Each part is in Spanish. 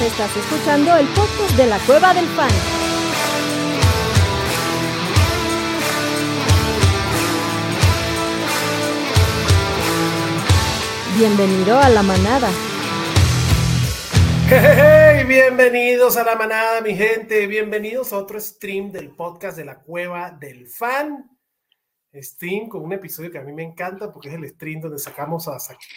Estás escuchando el podcast de la Cueva del Fan. Bienvenido a la manada. Hey, bienvenidos a la manada, mi gente. Bienvenidos a otro stream del podcast de la Cueva del Fan. Stream con un episodio que a mí me encanta porque es el stream donde sacamos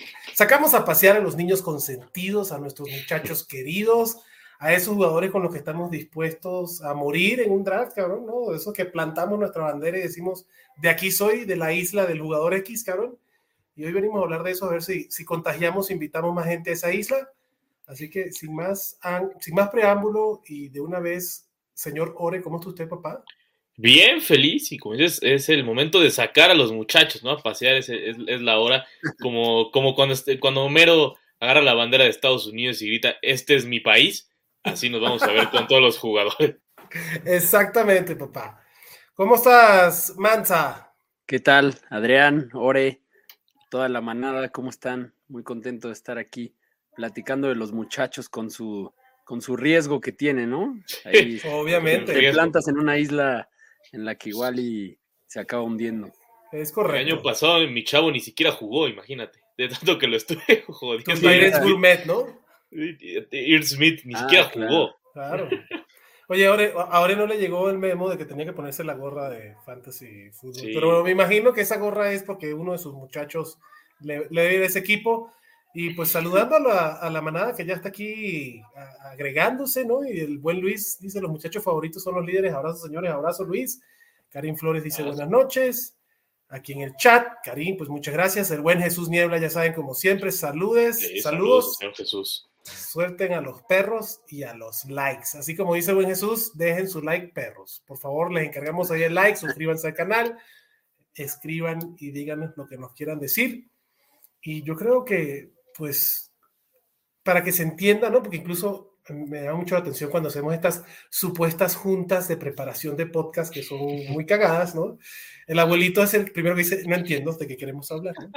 a pasear a los niños consentidos, a nuestros muchachos queridos, a esos jugadores con los que estamos dispuestos a morir en un draft, cabrón, ¿no? Esos que plantamos nuestra bandera y decimos, de aquí soy, de la isla del jugador X, cabrón. Y hoy venimos a hablar de eso, a ver si contagiamos, invitamos más gente a esa isla. Así que sin más preámbulo y de una vez, señor Ore, ¿cómo está usted, papá? Bien, feliz, y como dices, es el momento de sacar a los muchachos, ¿no? A pasear, es la hora, como cuando Homero agarra la bandera de Estados Unidos y grita, este es mi país, así nos vamos a ver con todos los jugadores. Exactamente, papá. ¿Cómo estás, Mansa? ¿Qué tal, Adrián, Ore, toda la manada? ¿Cómo están? Muy contento de estar aquí platicando de los muchachos con su riesgo que tienen, ¿no? Ahí obviamente. Te plantas en una isla en la que igual y se acaba hundiendo. Es correcto. El año pasado mi chavo ni siquiera jugó, imagínate, de tanto que lo estuve jodiendo. Eres gourmet, ¿no? Irv Smith ni siquiera jugó. Claro. Oye, ahora no le llegó el memo de que tenía que ponerse la gorra de Fantasy Football, sí. Pero me imagino que esa gorra es porque uno de sus muchachos le debe ese equipo. Y pues saludando a la manada que ya está aquí agregándose, ¿no? Y el buen Luis dice, los muchachos favoritos son los líderes. Abrazo, señores, abrazo, Luis. Karim Flores dice, buenas noches. Aquí en el chat, Karim, pues muchas gracias. El buen Jesús Niebla, ya saben, como siempre, saludos. Saludos, señor Jesús. Suelten a los perros y a los likes. Así como dice el buen Jesús, dejen su like, perros. Por favor, les encargamos ahí el like, suscríbanse al canal, escriban y díganos lo que nos quieran decir. Y yo creo que pues para que se entienda, ¿no? Porque incluso me da mucho la atención cuando hacemos estas supuestas juntas de preparación de podcast que son muy cagadas, ¿no? El abuelito es el primero que dice, no entiendo de qué queremos hablar, ¿no?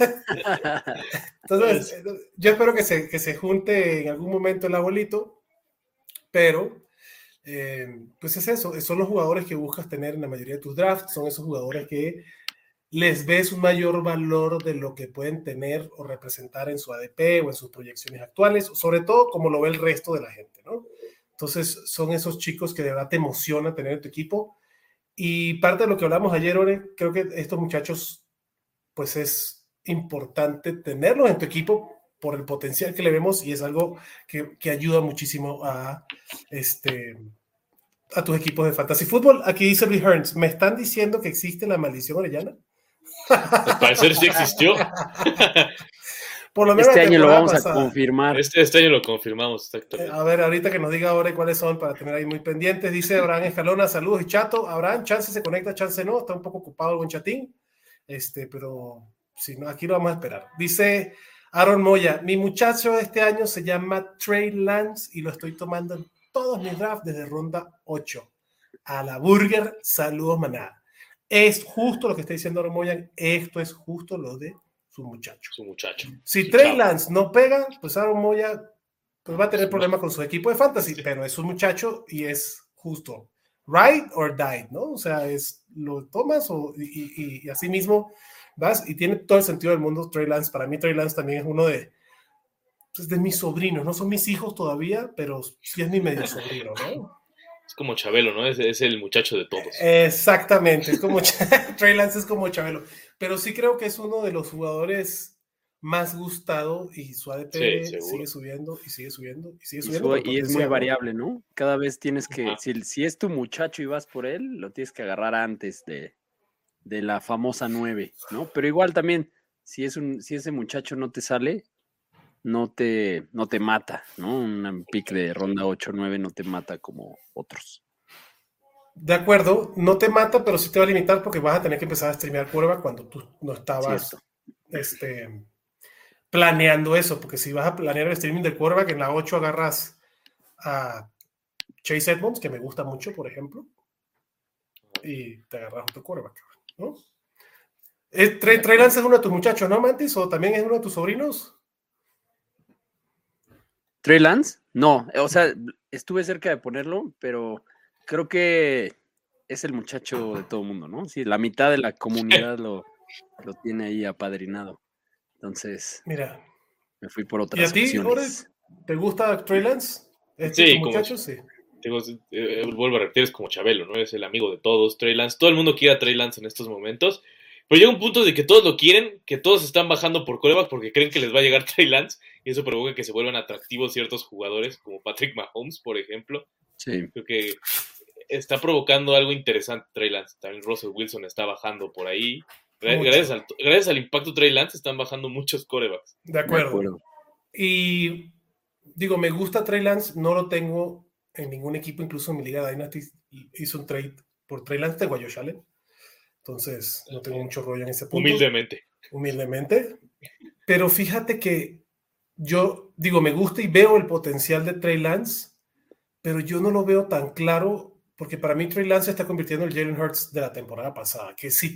Entonces, yo espero que se junte en algún momento el abuelito, pero pues es eso, son los jugadores que buscas tener en la mayoría de tus drafts, son esos jugadores que les ves un mayor valor de lo que pueden tener o representar en su ADP o en sus proyecciones actuales, sobre todo como lo ve el resto de la gente, ¿no? Entonces son esos chicos que de verdad te emociona tener en tu equipo, y parte de lo que hablamos ayer, Ore, creo que estos muchachos pues es importante tenerlos en tu equipo por el potencial que le vemos, y es algo que ayuda muchísimo a tus equipos de Fantasy Football. Aquí dice Lee Hearns, ¿me están diciendo que existe la maldición orellana? Al parecer sí existió. Por lo menos este año lo vamos a confirmar. Este año lo confirmamos, exactamente. A ver, ahorita que nos diga ahora cuáles son para tener ahí muy pendientes. Dice Abraham Escalona, saludos y chato. Abraham, chance se conecta, chance no. Está un poco ocupado el buen chatín. Pero si no, aquí lo vamos a esperar. Dice Aaron Moya, mi muchacho este año se llama Trey Lance y lo estoy tomando en todos mis drafts desde ronda 8. A la burger, saludos manada. Es justo lo que está diciendo Aaron Moya, esto es justo lo de su muchacho. Si Trey Lance no pega, pues Aaron Moya pues va a tener problemas con su equipo de fantasy, pero es un muchacho y es justo. Ride or die, ¿no? O sea, lo tomas y así mismo vas, y tiene todo el sentido del mundo Trey Lance. Para mí Trey Lance también es uno de mis sobrinos, no son mis hijos todavía, pero sí es mi medio sobrino, ¿no? Es como Chabelo, ¿no? Es el muchacho de todos. Exactamente, es como Trey Lance es como Chabelo, pero sí creo que es uno de los jugadores más gustado, y su ADP sigue subiendo y sigue subiendo y sigue subiendo. Y es muy variable, ¿no? Cada vez tienes que, si es tu muchacho y vas por él, lo tienes que agarrar antes de la famosa 9, ¿no? Pero igual también, si ese muchacho no te sale, no te mata, ¿no? Un pick de ronda 8 o 9 no te mata como otros. De acuerdo, no te mata, pero sí te va a limitar porque vas a tener que empezar a streamear curva cuando tú no estabas planeando eso, porque si vas a planear el streaming del quarterback, en la 8 agarras a Chase Edmonds, que me gusta mucho, por ejemplo, y te agarras otro quarterback, ¿no? Trey Lance es uno de tus muchachos, ¿no, Mantis? ¿O también es uno de tus sobrinos? ¿Trey Lance? No, o sea, estuve cerca de ponerlo, pero creo que es el muchacho de todo el mundo, ¿no? Sí, la mitad de la comunidad lo tiene ahí apadrinado. Entonces, Mira. me fui por ¿Y otras a ti, Ore, opciones. te gusta Trey Lance? Sí, muchacho? Sí. Vuelvo a repetir, es como Chabelo, ¿no? Es el amigo de todos, Trey Lance. Todo el mundo quiere a Trey Lance en estos momentos. Pero llega un punto de que todos lo quieren, que todos están bajando por quarterback porque creen que les va a llegar Trey Lance. Y eso provoca que se vuelvan atractivos ciertos jugadores, como Patrick Mahomes, por ejemplo. Sí. Creo que está provocando algo interesante Trey Lance. También Russell Wilson está bajando por ahí. Gracias al impacto Trey Lance están bajando muchos quarterbacks. De acuerdo. Y digo, me gusta Trey Lance, no lo tengo en ningún equipo, incluso en mi liga Dynasty hizo un trade por Trey Lance, tengo a Josh Allen. Entonces no tengo mucho rollo en ese punto. Humildemente. Pero fíjate que yo digo, me gusta y veo el potencial de Trey Lance, pero yo no lo veo tan claro, porque para mí Trey Lance se está convirtiendo en el Jalen Hurts de la temporada pasada, que sí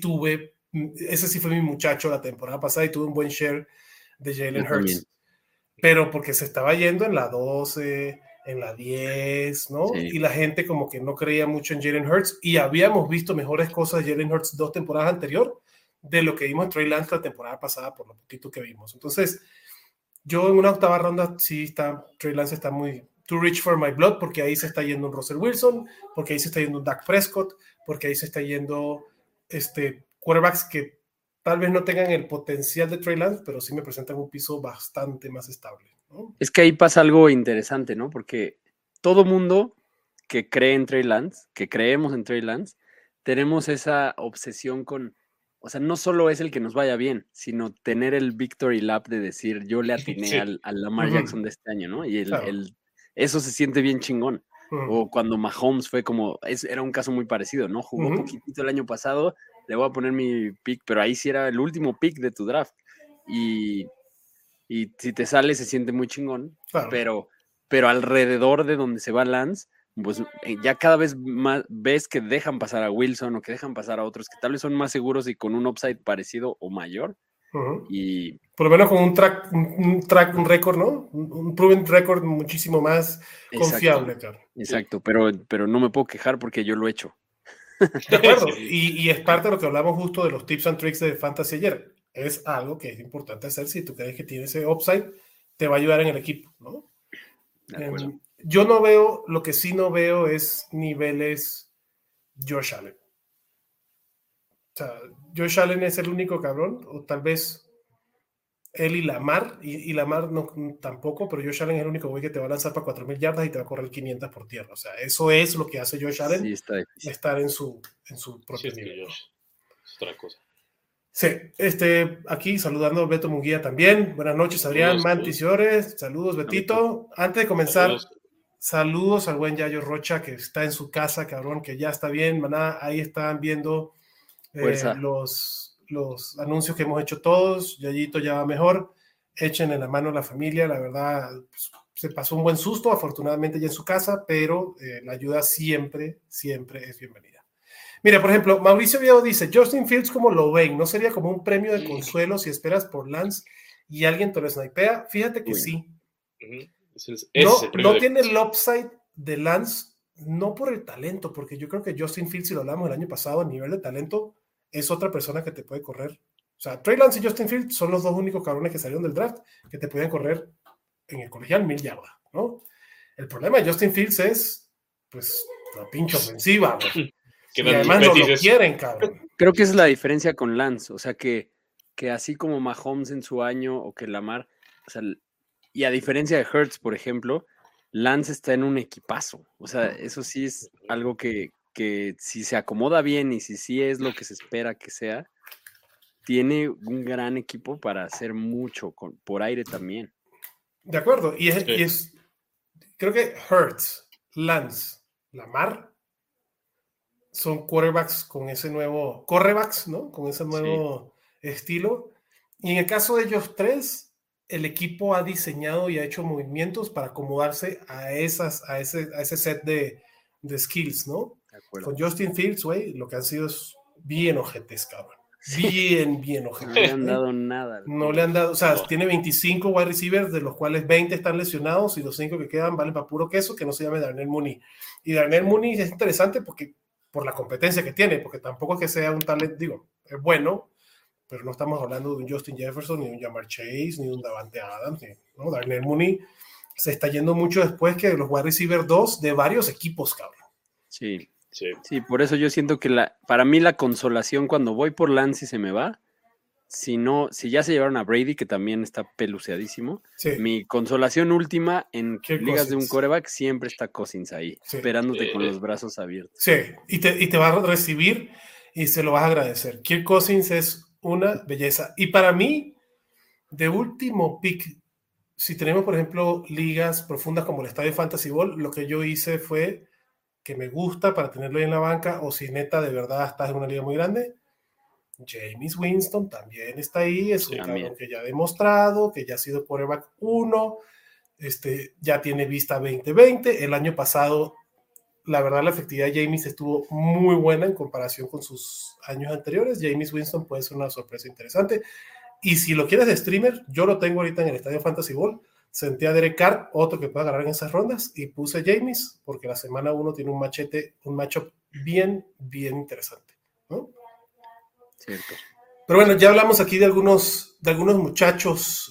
ese sí fue mi muchacho la temporada pasada y tuve un buen share de Jalen Hurts. Pero porque se estaba yendo en la 12, en la 10, ¿no? Sí. Y la gente como que no creía mucho en Jalen Hurts y habíamos visto mejores cosas de Jalen Hurts 2 temporadas anterior de lo que vimos en Trey Lance la temporada pasada por lo poquito que vimos. Entonces, yo en una octava ronda sí Trey Lance está muy too rich for my blood porque ahí se está yendo un Russell Wilson, porque ahí se está yendo un Dak Prescott, porque ahí se está yendo quarterbacks que tal vez no tengan el potencial de Trey Lance, pero sí me presentan un piso bastante más estable, ¿no? Es que ahí pasa algo interesante, ¿no? Porque todo mundo que cree en Trey Lance, que creemos en Trey Lance, tenemos esa obsesión con, o sea, no solo es el que nos vaya bien, sino tener el victory lap de decir, yo le atiné sí. al Lamar Jackson de este año, ¿no? Y eso se siente bien chingón. O cuando Mahomes fue como, era un caso muy parecido, ¿no? Jugó poquitito el año pasado, le voy a poner mi pick, pero ahí sí era el último pick de tu draft. Y si te sale, se siente muy chingón. Claro. Pero alrededor de donde se va Lance, pues ya cada vez más ves que dejan pasar a Wilson o que dejan pasar a otros que tal vez son más seguros y con un upside parecido o mayor. Y por lo menos con un récord, ¿no? Un proven record muchísimo más confiable, claro. Exacto, pero no me puedo quejar porque yo lo he hecho. De acuerdo, y es parte de lo que hablamos justo de los tips and tricks de Fantasy ayer. Es algo que es importante hacer si tú crees que tiene ese upside, te va a ayudar en el equipo, ¿no? Yo no veo, lo que sí no veo es niveles Josh Allen. O sea, Josh Allen es el único cabrón, o tal vez él y Lamar, y Lamar no, tampoco, pero Josh Allen es el único güey que te va a lanzar para 4,000 yardas y te va a correr 500 por tierra. O sea, eso es lo que hace Josh Allen, sí, estar en su propio nivel. Es otra cosa. Sí, aquí saludando a Beto Munguía también. Buenas noches, Adrián, Mantis y Ores. Saludos, Betito. Antes de comenzar, saludos al buen Yayo Rocha, que está en su casa, cabrón, que ya está bien, maná. Ahí están viendo los anuncios que hemos hecho todos. Yayito ya va mejor. Échenle la mano a la familia. La verdad, pues, se pasó un buen susto, afortunadamente ya en su casa, pero la ayuda siempre es bienvenida. Mira, por ejemplo, Mauricio Viejo dice, Justin Fields, ¿cómo lo ven? ¿No sería como un premio de consuelo si esperas por Lance y alguien te lo snipea? Fíjate que sí. No tiene el upside de Lance, no por el talento, porque yo creo que Justin Fields, si lo hablamos el año pasado, a nivel de talento, es otra persona que te puede correr. O sea, Trey Lance y Justin Fields son los dos únicos cabrones que salieron del draft que te pueden correr en el colegial 1000 yardas, ¿no? El problema de Justin Fields es, pues, la pinche ofensiva, ¿no? Y además no lo quieren, cabrón. Creo que esa es la diferencia con Lance, o sea, que así como Mahomes en su año o que Lamar, o sea, y a diferencia de Hurts, por ejemplo, Lance está en un equipazo, o sea, eso sí es algo que si se acomoda bien y si sí es lo que se espera que sea, tiene un gran equipo para hacer mucho por aire también. De acuerdo, y creo que Hurts, Lance, Lamar son quarterbacks con ese nuevo, correbacks, ¿no? Con ese nuevo estilo. Y en el caso de ellos tres, el equipo ha diseñado y ha hecho movimientos para acomodarse a ese set de skills, ¿no? Con Justin Fields, güey, lo que han sido es bien ojetes, cabrón. bien No ojete. le han dado nada. No le han dado, o sea, tiene 25 wide receivers, de los cuales 20 están lesionados y los 5 que quedan valen para puro queso, que no se llame Darnell Mooney. Y Darnell Mooney es interesante porque por la competencia que tiene, porque tampoco es que sea un talento, digo, es bueno, pero no estamos hablando de un Justin Jefferson, ni de un Jamar Chase, ni de un Davante Adams, ¿no? Darnell Mooney se está yendo mucho después que los wide receiver 2 de varios equipos, cabrón. Sí, por eso yo siento que para mí la consolación cuando voy por Lance y se me va, si ya se llevaron a Brady, que también está peluceadísimo, mi consolación última en ligas de un quarterback siempre está Cousins ahí, esperándote con los brazos abiertos. Sí, y te va a recibir y se lo vas a agradecer. Kirk Cousins es una belleza. Y para mí, de último pick, si tenemos, por ejemplo, ligas profundas como el Estadio Fantasy Ball, lo que yo hice fue que me gusta para tenerlo ahí en la banca, o si neta de verdad estás en una liga muy grande, Jameis Winston también está ahí, es un cabrón que ya ha demostrado, que ya ha sido quarterback 1, ya tiene vista 2020, el año pasado, la verdad la efectividad de Jameis estuvo muy buena en comparación con sus años anteriores. Jameis Winston puede ser una sorpresa interesante, y si lo quieres de streamer, yo lo tengo ahorita en el Estadio Fantasy Ball. Senté a Derek Carr, otro que puede agarrar en esas rondas, y puse a Jameis, porque la semana 1 tiene un matchup bien interesante, ¿no? Cierto. Pero bueno, ya hablamos aquí de algunos muchachos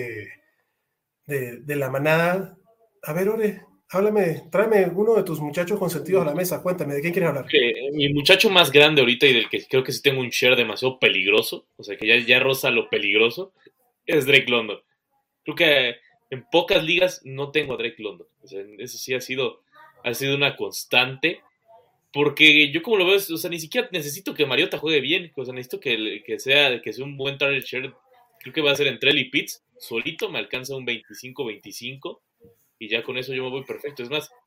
de la manada. A ver, Ore, tráeme uno de tus muchachos consentidos a la mesa, cuéntame, ¿de quién quieres hablar? Mi muchacho más grande ahorita y del que creo que sí tengo un share demasiado peligroso, o sea que ya roza lo peligroso, es Drake London. Creo que en pocas ligas no tengo a Drake London. O sea, eso sí ha sido una constante. Porque yo como lo veo, o sea, ni siquiera necesito que Mariota juegue bien. O sea, necesito que sea un buen target share. Creo que va a ser entre él y Pitts. Solito me alcanza un 25-25. Y ya con eso yo me voy perfecto. Es más,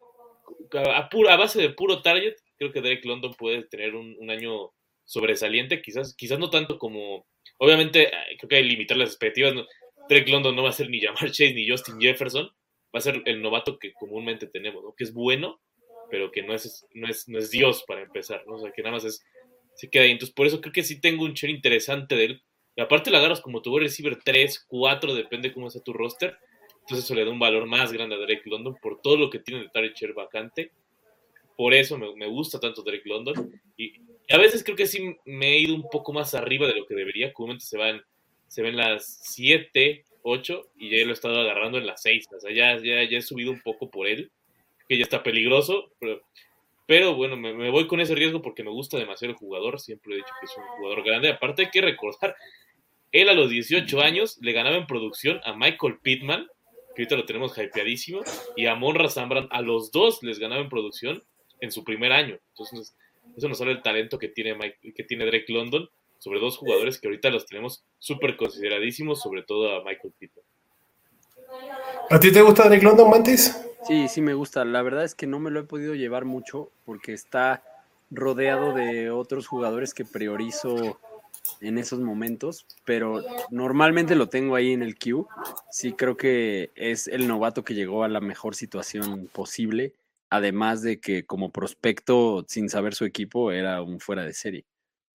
a base de puro target, creo que Drake London puede tener un año sobresaliente. Quizás no tanto como... Obviamente, creo que hay que limitar las expectativas. ¿No? Drake London no va a ser ni Jamar Chase ni Justin Jefferson, va a ser el novato que comúnmente tenemos, ¿no? Que es bueno, pero que no es Dios para empezar, ¿no? O sea, que nada más se queda ahí. Entonces, por eso creo que sí tengo un share interesante de él. Y aparte la agarras como tu wide receiver 3, 4, depende cómo sea tu roster. Entonces eso le da un valor más grande a Drake London por todo lo que tiene de target share vacante. Por eso me gusta tanto Drake London. Y a veces creo que sí me he ido un poco más arriba de lo que debería. Comúnmente se ven las 7, 8 y ya lo he estado agarrando en las 6. O sea, ya he subido un poco por él, que ya está peligroso, pero bueno, me voy con ese riesgo porque me gusta demasiado el jugador. Siempre he dicho que es un jugador grande. Aparte hay que recordar, él a los 18 años le ganaba en producción a Michael Pittman, que ahorita lo tenemos hypeadísimo, y a Monra Sambran. A los dos les ganaba en producción en su primer año. Entonces eso nos habla del talento que tiene Drake London sobre dos jugadores que ahorita los tenemos súper consideradísimos, sobre todo a Michael Pittman. ¿A ti te gusta Drake London, Mantis? Sí, me gusta. La verdad es que no me lo he podido llevar mucho porque está rodeado de otros jugadores que priorizo en esos momentos, pero normalmente lo tengo ahí en el queue. Sí, creo que es el novato que llegó a la mejor situación posible, además de que como prospecto, sin saber su equipo, era un fuera de serie.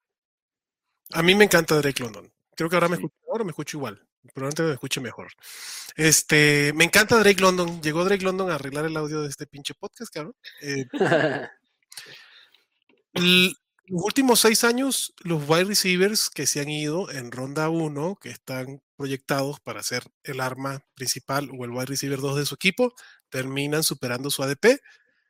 A mí me encanta Drake London. Creo que ahora me escucho mejor o me escucho igual. Probablemente me escuche mejor. Me encanta Drake London. Llegó Drake London a arreglar el audio de este pinche podcast, cabrón. Los últimos 6 años, los wide receivers que se han ido en ronda 1, que están proyectados para ser el arma principal o el wide receiver 2 de su equipo, terminan superando su ADP.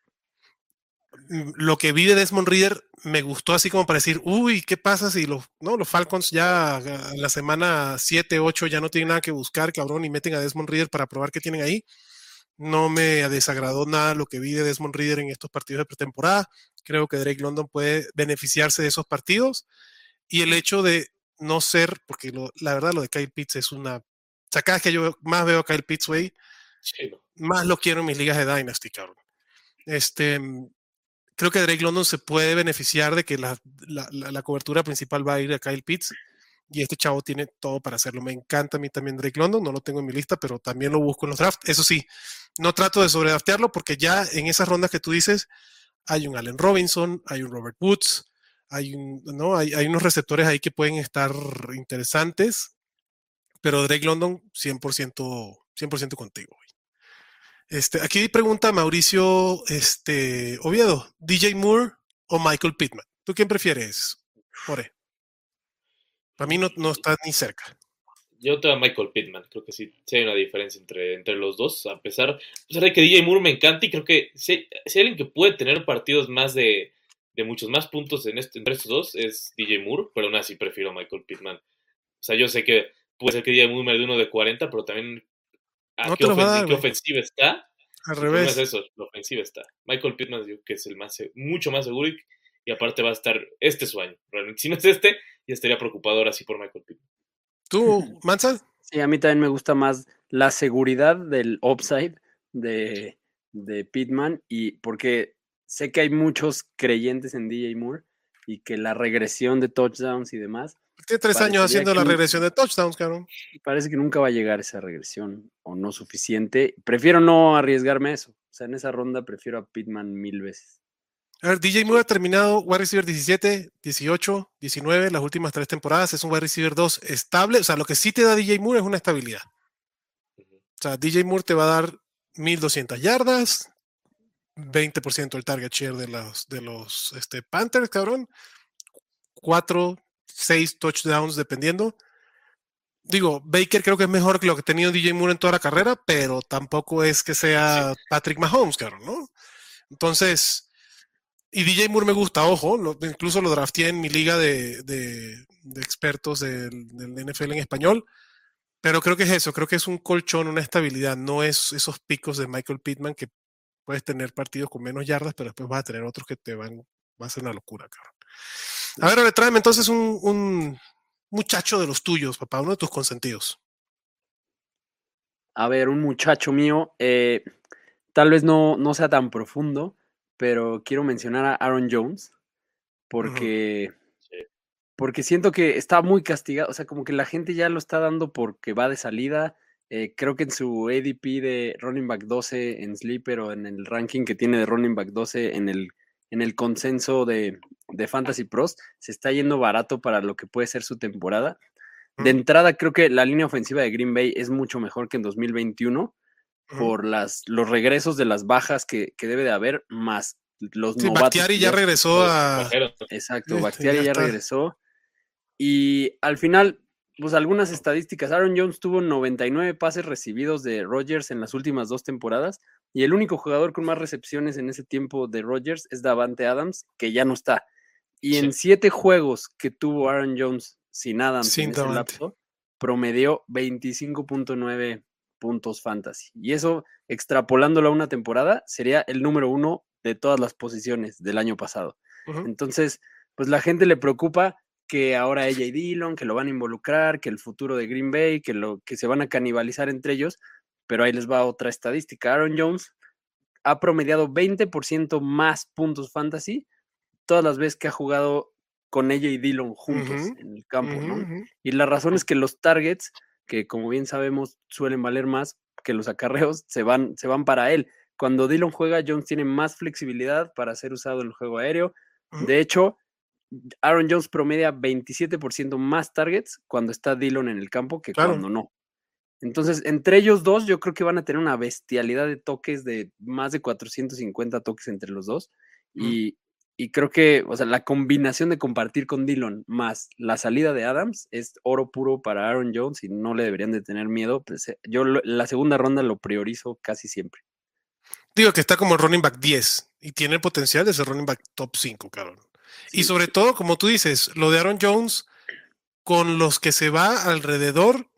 Lo que vi de Desmond Ridder me gustó así como para decir, uy, ¿qué pasa si los Falcons ya en la semana 7, 8 ya no tienen nada que buscar, cabrón, y meten a Desmond Ridder para probar qué tienen ahí? No me desagradó nada lo que vi de Desmond Ridder en estos partidos de pretemporada. Creo que Drake London puede beneficiarse de esos partidos. Y el hecho de no ser, porque la verdad lo de Kyle Pitts es una... O sea, cada vez que yo más veo a Kyle Pitts, güey, más lo quiero en mis ligas de Dynasty, cabrón. Creo que Drake London se puede beneficiar de que la cobertura principal va a ir a Kyle Pitts. Y este chavo tiene todo para hacerlo. Me encanta a mí también Drake London, no lo tengo en mi lista, pero también lo busco en los drafts. Eso sí, no trato de sobredraftearlo porque ya en esas rondas que tú dices hay un Allen Robinson, hay un Robert Woods, hay unos receptores ahí que pueden estar interesantes, pero Drake London 100% contigo. Aquí pregunta Mauricio Oviedo, DJ Moore o Michael Pittman. ¿Tú quién prefieres, More? Para mí no está ni cerca. Yo te doy a Michael Pittman, creo que sí hay una diferencia entre los dos, a pesar de que DJ Moore me encanta y creo que si hay alguien que puede tener partidos más de muchos más puntos entre estos dos es DJ Moore, pero aún así prefiero a Michael Pittman. O sea, yo sé que puede ser que DJ Moore me dé uno de 40, pero también no te lo va a dar, ¿qué ofensiva está? Al El revés. problema es eso, la ofensiva está. Michael Pittman digo que es el mucho más seguro y aparte va a estar su año. Realmente, si no es ya estaría preocupado ahora sí por Michael Pittman. ¿Tú, Mansa? Sí, a mí también me gusta más la seguridad del upside de Pittman, y porque sé que hay muchos creyentes en DJ Moore y que la regresión de touchdowns y demás. Tiene 3 años haciendo la regresión de touchdowns, cabrón. Parece que nunca va a llegar esa regresión o no suficiente. Prefiero no arriesgarme a eso. O sea, en esa ronda prefiero a Pittman 1000 veces. A ver, DJ Moore ha terminado wide receiver 17, 18, 19 las últimas 3 temporadas. Es un wide receiver 2 estable. O sea, lo que sí te da DJ Moore es una estabilidad. O sea, DJ Moore te va a dar 1200 yardas, 20% el target share de los Panthers, cabrón. 4, 6 touchdowns dependiendo. Digo, Baker creo que es mejor que lo que ha tenido DJ Moore en toda la carrera, pero tampoco es que sea Patrick Mahomes, cabrón, ¿no? Entonces... Y DJ Moore me gusta, ojo, incluso lo drafteé en mi liga de expertos del NFL en español, pero creo que es eso, creo que es un colchón, una estabilidad, no es esos picos de Michael Pittman que puedes tener partidos con menos yardas, pero después vas a tener otros que va a ser una locura, cabrón. A ver, tráeme entonces un muchacho de los tuyos, papá, uno de tus consentidos. A ver, un muchacho mío, tal vez no sea tan profundo, pero quiero mencionar a Aaron Jones porque siento que está muy castigado, o sea, como que la gente ya lo está dando porque va de salida. Creo que en su ADP de running back 12 en Sleeper o en el ranking que tiene de running back 12 en el consenso de Fantasy Pros, se está yendo barato para lo que puede ser su temporada. De entrada, creo que la línea ofensiva de Green Bay es mucho mejor que en 2021 por los regresos de las bajas que debe de haber, más los novatos. Bakhtiari ya regresó a... Exacto, Bakhtiari ya regresó. Y al final, pues algunas estadísticas. Aaron Jones tuvo 99 pases recibidos de Rodgers en las últimas 2 temporadas, y el único jugador con más recepciones en ese tiempo de Rodgers es Davante Adams, que ya no está. Y en 7 juegos que tuvo Aaron Jones sin Adams en ese lapso, promedió 25.9 puntos fantasy. Y eso, extrapolándolo a una temporada, sería el número 1 de todas las posiciones del año pasado. Entonces, pues la gente le preocupa que ahora AJ Dillon, que lo van a involucrar, que el futuro de Green Bay, que se van a canibalizar entre ellos, pero ahí les va otra estadística. Aaron Jones ha promediado 20% más puntos fantasy todas las veces que ha jugado con AJ Dillon juntos en el campo, ¿no? Y la razón es que los targets, que como bien sabemos suelen valer más que los acarreos, se van para él. Cuando Dillon juega, Jones tiene más flexibilidad para ser usado en el juego aéreo. De hecho, Aaron Jones promedia 27% más targets cuando está Dillon en el campo que cuando no. Entonces, entre ellos dos, yo creo que van a tener una bestialidad de toques, de más de 450 toques entre los dos. Y creo que, o sea, la combinación de compartir con Dillon más la salida de Adams es oro puro para Aaron Jones y no le deberían de tener miedo. Pues, yo la segunda ronda lo priorizo casi siempre. Digo que está como running back 10 y tiene el potencial de ser running back top 5, cabrón. Sí, y sobre todo, como tú dices, lo de Aaron Jones con los que se va alrededor,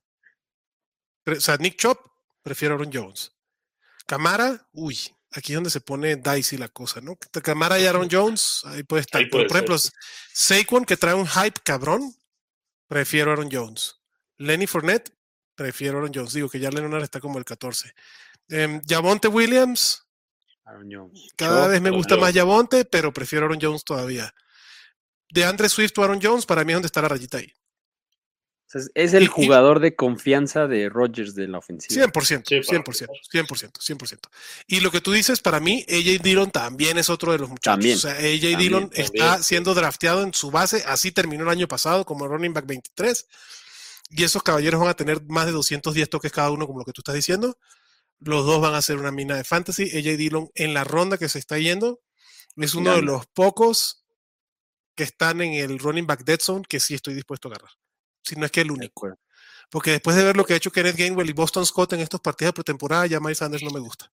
o sea, Nick Chubb, prefiero a Aaron Jones. Camara, aquí es donde se pone dicey la cosa, ¿no? Camara y Aaron Jones, ahí puede estar. Por ejemplo, Saquon, que trae un hype cabrón, prefiero a Aaron Jones. Lenny Fournette, prefiero a Aaron Jones. Digo que ya Leonard está como el 14. Javonte Williams, Aaron Jones. Cada vez me gusta más Javonte, pero prefiero a Aaron Jones todavía. De Andre Swift o Aaron Jones, para mí es donde está la rayita ahí. sea, es el jugador de confianza de Rodgers de la ofensiva. 100%, 100%. Y lo que tú dices, para mí, A.J. Dillon también es otro de los muchachos. También, o sea, A.J. Dillon está siendo drafteado en su base, así terminó el año pasado como running back 23, y esos caballeros van a tener más de 210 toques cada uno, como lo que tú estás diciendo. Los dos van a ser una mina de fantasy. A.J. Dillon en la ronda que se está yendo es uno de los pocos que están en el running back dead zone que sí estoy dispuesto a agarrar. Si no es que el único. Porque después de ver lo que ha hecho Kenneth Gainwell y Boston Scott en estos partidos de pretemporada, ya Miles Sanders no me gusta.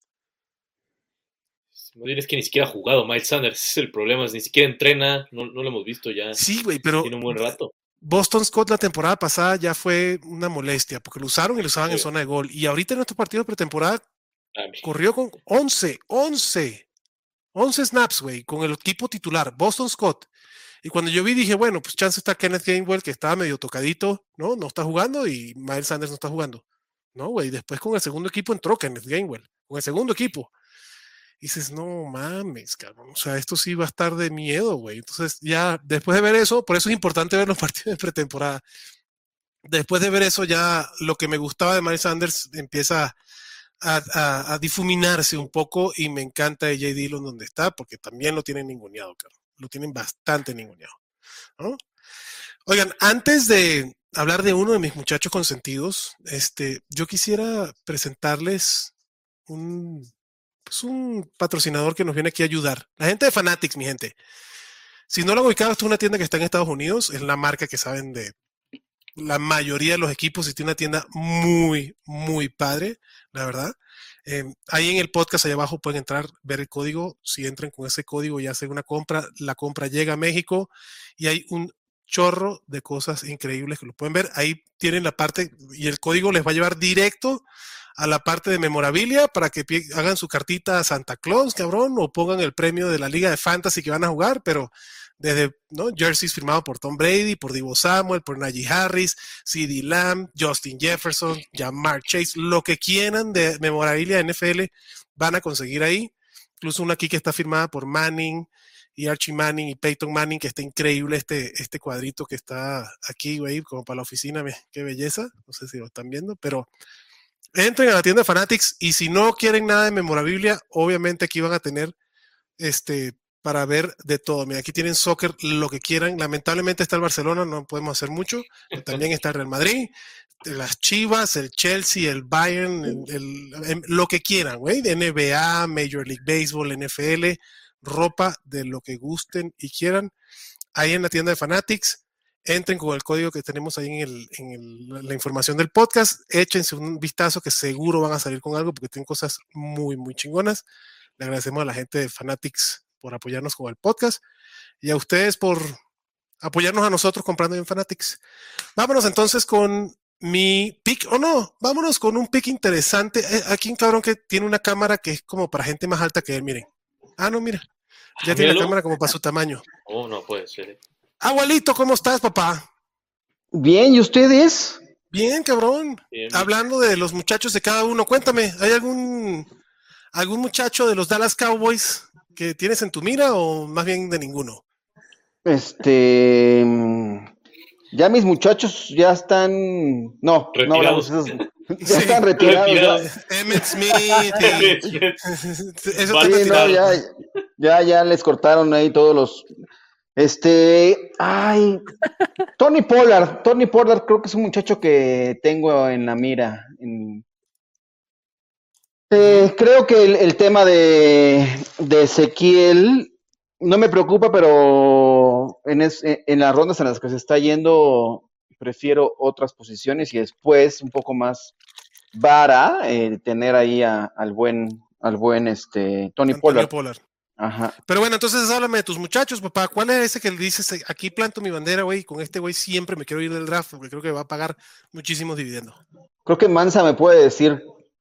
Es que ni siquiera ha jugado Miles Sanders, ese es el problema, ni siquiera entrena, no lo hemos visto ya. Sí, güey, pero tiene un buen rato. Boston Scott la temporada pasada ya fue una molestia, porque lo usaron y lo usaban en zona de gol. Y ahorita en estos partidos de pretemporada corrió con 11 snaps, güey, con el equipo titular, Boston Scott. Y cuando yo vi, dije, bueno, pues chance está Kenneth Gainwell, que estaba medio tocadito, ¿no? No está jugando, y Miles Sanders no está jugando. No, güey, después con el segundo equipo entró Kenneth Gainwell, con el segundo equipo. Y dices, no mames, cabrón, o sea, esto sí va a estar de miedo, güey. Entonces, ya, después de ver eso, por eso es importante ver los partidos de pretemporada. Después de ver eso, ya lo que me gustaba de Miles Sanders empieza a difuminarse un poco, y me encanta A.J. Dillon donde está, porque también lo tienen ninguneado, cabrón. Lo tienen bastante ninguneado, ¿no? Oigan, antes de hablar de uno de mis muchachos consentidos, yo quisiera presentarles un patrocinador que nos viene aquí a ayudar. La gente de Fanatics, mi gente. Si no lo han ubicado, esto es una tienda que está en Estados Unidos. Es la marca que saben de la mayoría de los equipos, y tiene una tienda muy, muy padre, la verdad. Ahí en el podcast, allá abajo, pueden entrar, ver el código. Si entran con ese código y hacen una compra, la compra llega a México, y hay un chorro de cosas increíbles que lo pueden ver. Ahí tienen la parte, y el código les va a llevar directo a la parte de memorabilia para que hagan su cartita a Santa Claus, cabrón, o pongan el premio de la Liga de Fantasy que van a jugar, pero desde, ¿no?, jerseys firmados por Tom Brady, por Deebo Samuel, por Najee Harris, CeeDee Lamb, Justin Jefferson, Ja'Marr Chase, lo que quieran de memorabilia de NFL van a conseguir ahí. Incluso una aquí que está firmada por Manning y Archie Manning y Peyton Manning, que está increíble este cuadrito que está aquí, güey, como para la oficina. Qué belleza, no sé si lo están viendo, pero entren a la tienda de Fanatics, y si no quieren nada de memorabilia, obviamente aquí van a tener para ver de todo. Mira, aquí tienen soccer, lo que quieran. Lamentablemente está el Barcelona, no podemos hacer mucho, pero también está el Real Madrid, las Chivas, el Chelsea, el Bayern, lo que quieran, güey, de NBA, Major League Baseball, NFL, ropa de lo que gusten y quieran. Ahí en la tienda de Fanatics, entren con el código que tenemos ahí en la información del podcast, échense un vistazo que seguro van a salir con algo, porque tienen cosas muy, muy chingonas. Le agradecemos a la gente de Fanatics por apoyarnos con el podcast, y a ustedes por apoyarnos a nosotros comprando en Fanatics. Vámonos entonces con mi pick, vámonos con un pick interesante. Aquí un cabrón que tiene una cámara que es como para gente más alta que él, miren. No, mira, ya tiene la cámara como para su tamaño. No puede ser. Abuelito, ¿cómo estás, papá? Bien, ¿y ustedes? Bien, cabrón. Bien. Hablando de los muchachos de cada uno, cuéntame, ¿hay algún muchacho de los Dallas Cowboys que tienes en tu mira, o más bien de ninguno? Ya mis muchachos ya están... No hablamos de esos. Ya están retirados. Emmett Smith. Eso sí, no, ya les cortaron ahí todos los... Tony Pollard creo que es un muchacho que tengo en la mira. Creo que el tema de Ezequiel no me preocupa, pero en las rondas en las que se está yendo prefiero otras posiciones, y después un poco más vara tener ahí al buen Tony Pollard. Ajá. Pero bueno, entonces háblame de tus muchachos, papá. ¿Cuál es ese que le dices, aquí planto mi bandera, güey, con este güey siempre me quiero ir del draft, porque creo que va a pagar muchísimos dividendos? Creo que Mansa me puede decir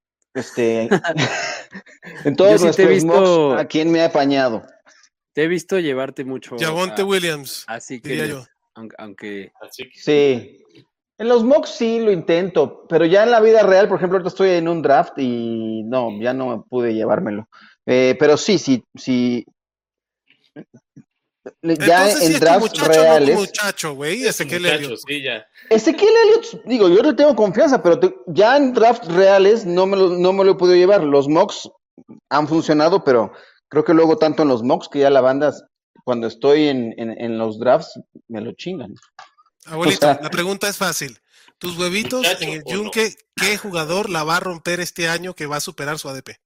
en todos nuestros mocks a quién me ha apañado. Te he visto llevarte mucho Javonte Williams, así que diría yo. Aunque sí, en los mocks sí lo intento, pero ya en la vida real, por ejemplo, ahorita estoy en un draft y ya no pude llevármelo. Pero sí. ya Entonces, en si es tu drafts muchacho, reales. no tu muchacho, güey. Ezequiel Elliott. Muchachos, sí, ya. Ezequiel Elliott, digo, yo le tengo confianza, pero ya en drafts reales no me lo he podido llevar. Los mocks han funcionado, pero creo que luego tanto en los mocks que ya la banda, cuando estoy en los drafts, me lo chingan. Abuelito, O sea, la pregunta es fácil. Tus huevitos ¿Muchacho en el o no? yunque, ¿qué jugador la va a romper este año que va a superar su ADP?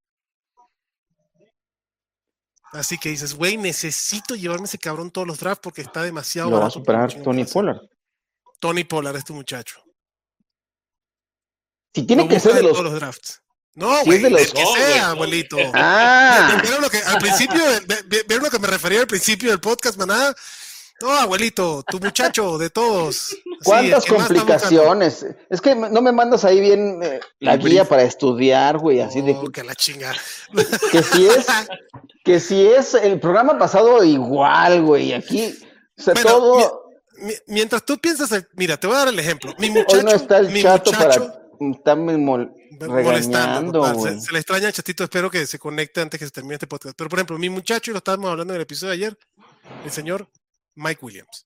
Así que dices, güey, necesito llevarme ese cabrón todos los drafts porque está demasiado lo va a barato. para lo superar chingo que Tony va a ser. Pollard. Tony Pollard es tu muchacho. Si tiene Lo que ser buscas de en los. todos los drafts. No, Si güey, es de los- del que No, güey, sea, no, abuelito. güey. Ah, ¿Vieron lo que al principio, vieron lo que me refería al principio del podcast, manada? No, abuelito, tu muchacho de todos. Sí, ¿cuántas el que más está buscando. complicaciones? Es que no me mandas ahí bien la El guía brief. para estudiar, güey, así de Oh, que la chinga. que si es el programa pasado igual, güey, aquí, o sea, Bueno, todo. mientras tú piensas, mira, te voy a dar el ejemplo. Mi Hoy muchacho, no está el mi chato muchacho, para estarme molestando, regañando, papá. güey. Se le extraña al chatito, espero que se conecte antes que se termine este podcast. Pero, por ejemplo, mi muchacho, y lo estábamos hablando en el episodio de ayer, el señor Mike Williams.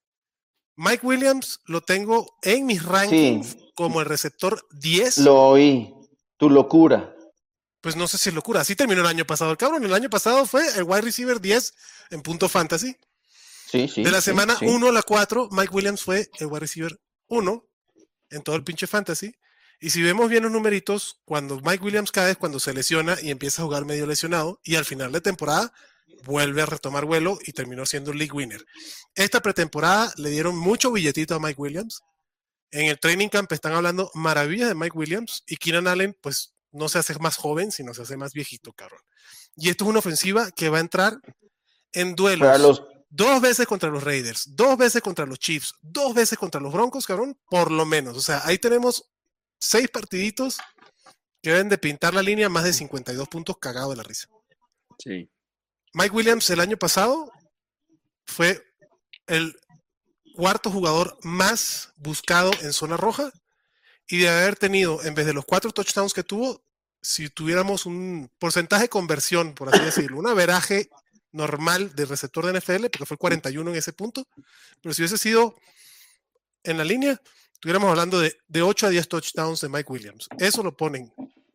Mike Williams lo tengo en mis rankings Sí, como el receptor 10. lo oí. Tu locura. Pues no sé si es locura. Así terminó el año pasado el cabrón. El año pasado fue el wide receiver 10 en punto fantasy. Sí, sí. De la sí, semana sí. 1 a la 4, Mike Williams fue el wide receiver 1 en todo el pinche fantasy. Y si vemos bien los numeritos, cuando Mike Williams cae es cuando se lesiona y empieza a jugar medio lesionado. Y al final de temporada vuelve a retomar vuelo y terminó siendo league winner. Esta pretemporada le dieron mucho billetito a Mike Williams. En el training camp están hablando maravillas de Mike Williams. Y Keenan Allen, pues no se hace más joven, sino se hace más viejito, cabrón. Y esto es una ofensiva que va a entrar en duelos. Para los 2 veces contra los Raiders, 2 veces contra los Chiefs, 2 veces contra los Broncos, cabrón, por lo menos. O sea, ahí tenemos 6 partiditos que deben de pintar la línea más de 52 puntos cagado de la risa. Sí. Mike Williams el año pasado fue el cuarto jugador más buscado en zona roja y de haber tenido, en vez de los 4 touchdowns que tuvo, si tuviéramos un porcentaje de conversión, por así decirlo, un averaje normal de receptor de NFL, porque fue 41 en ese punto, pero si hubiese sido en la línea, estuviéramos hablando de 8 a 10 touchdowns de Mike Williams. Eso lo ponen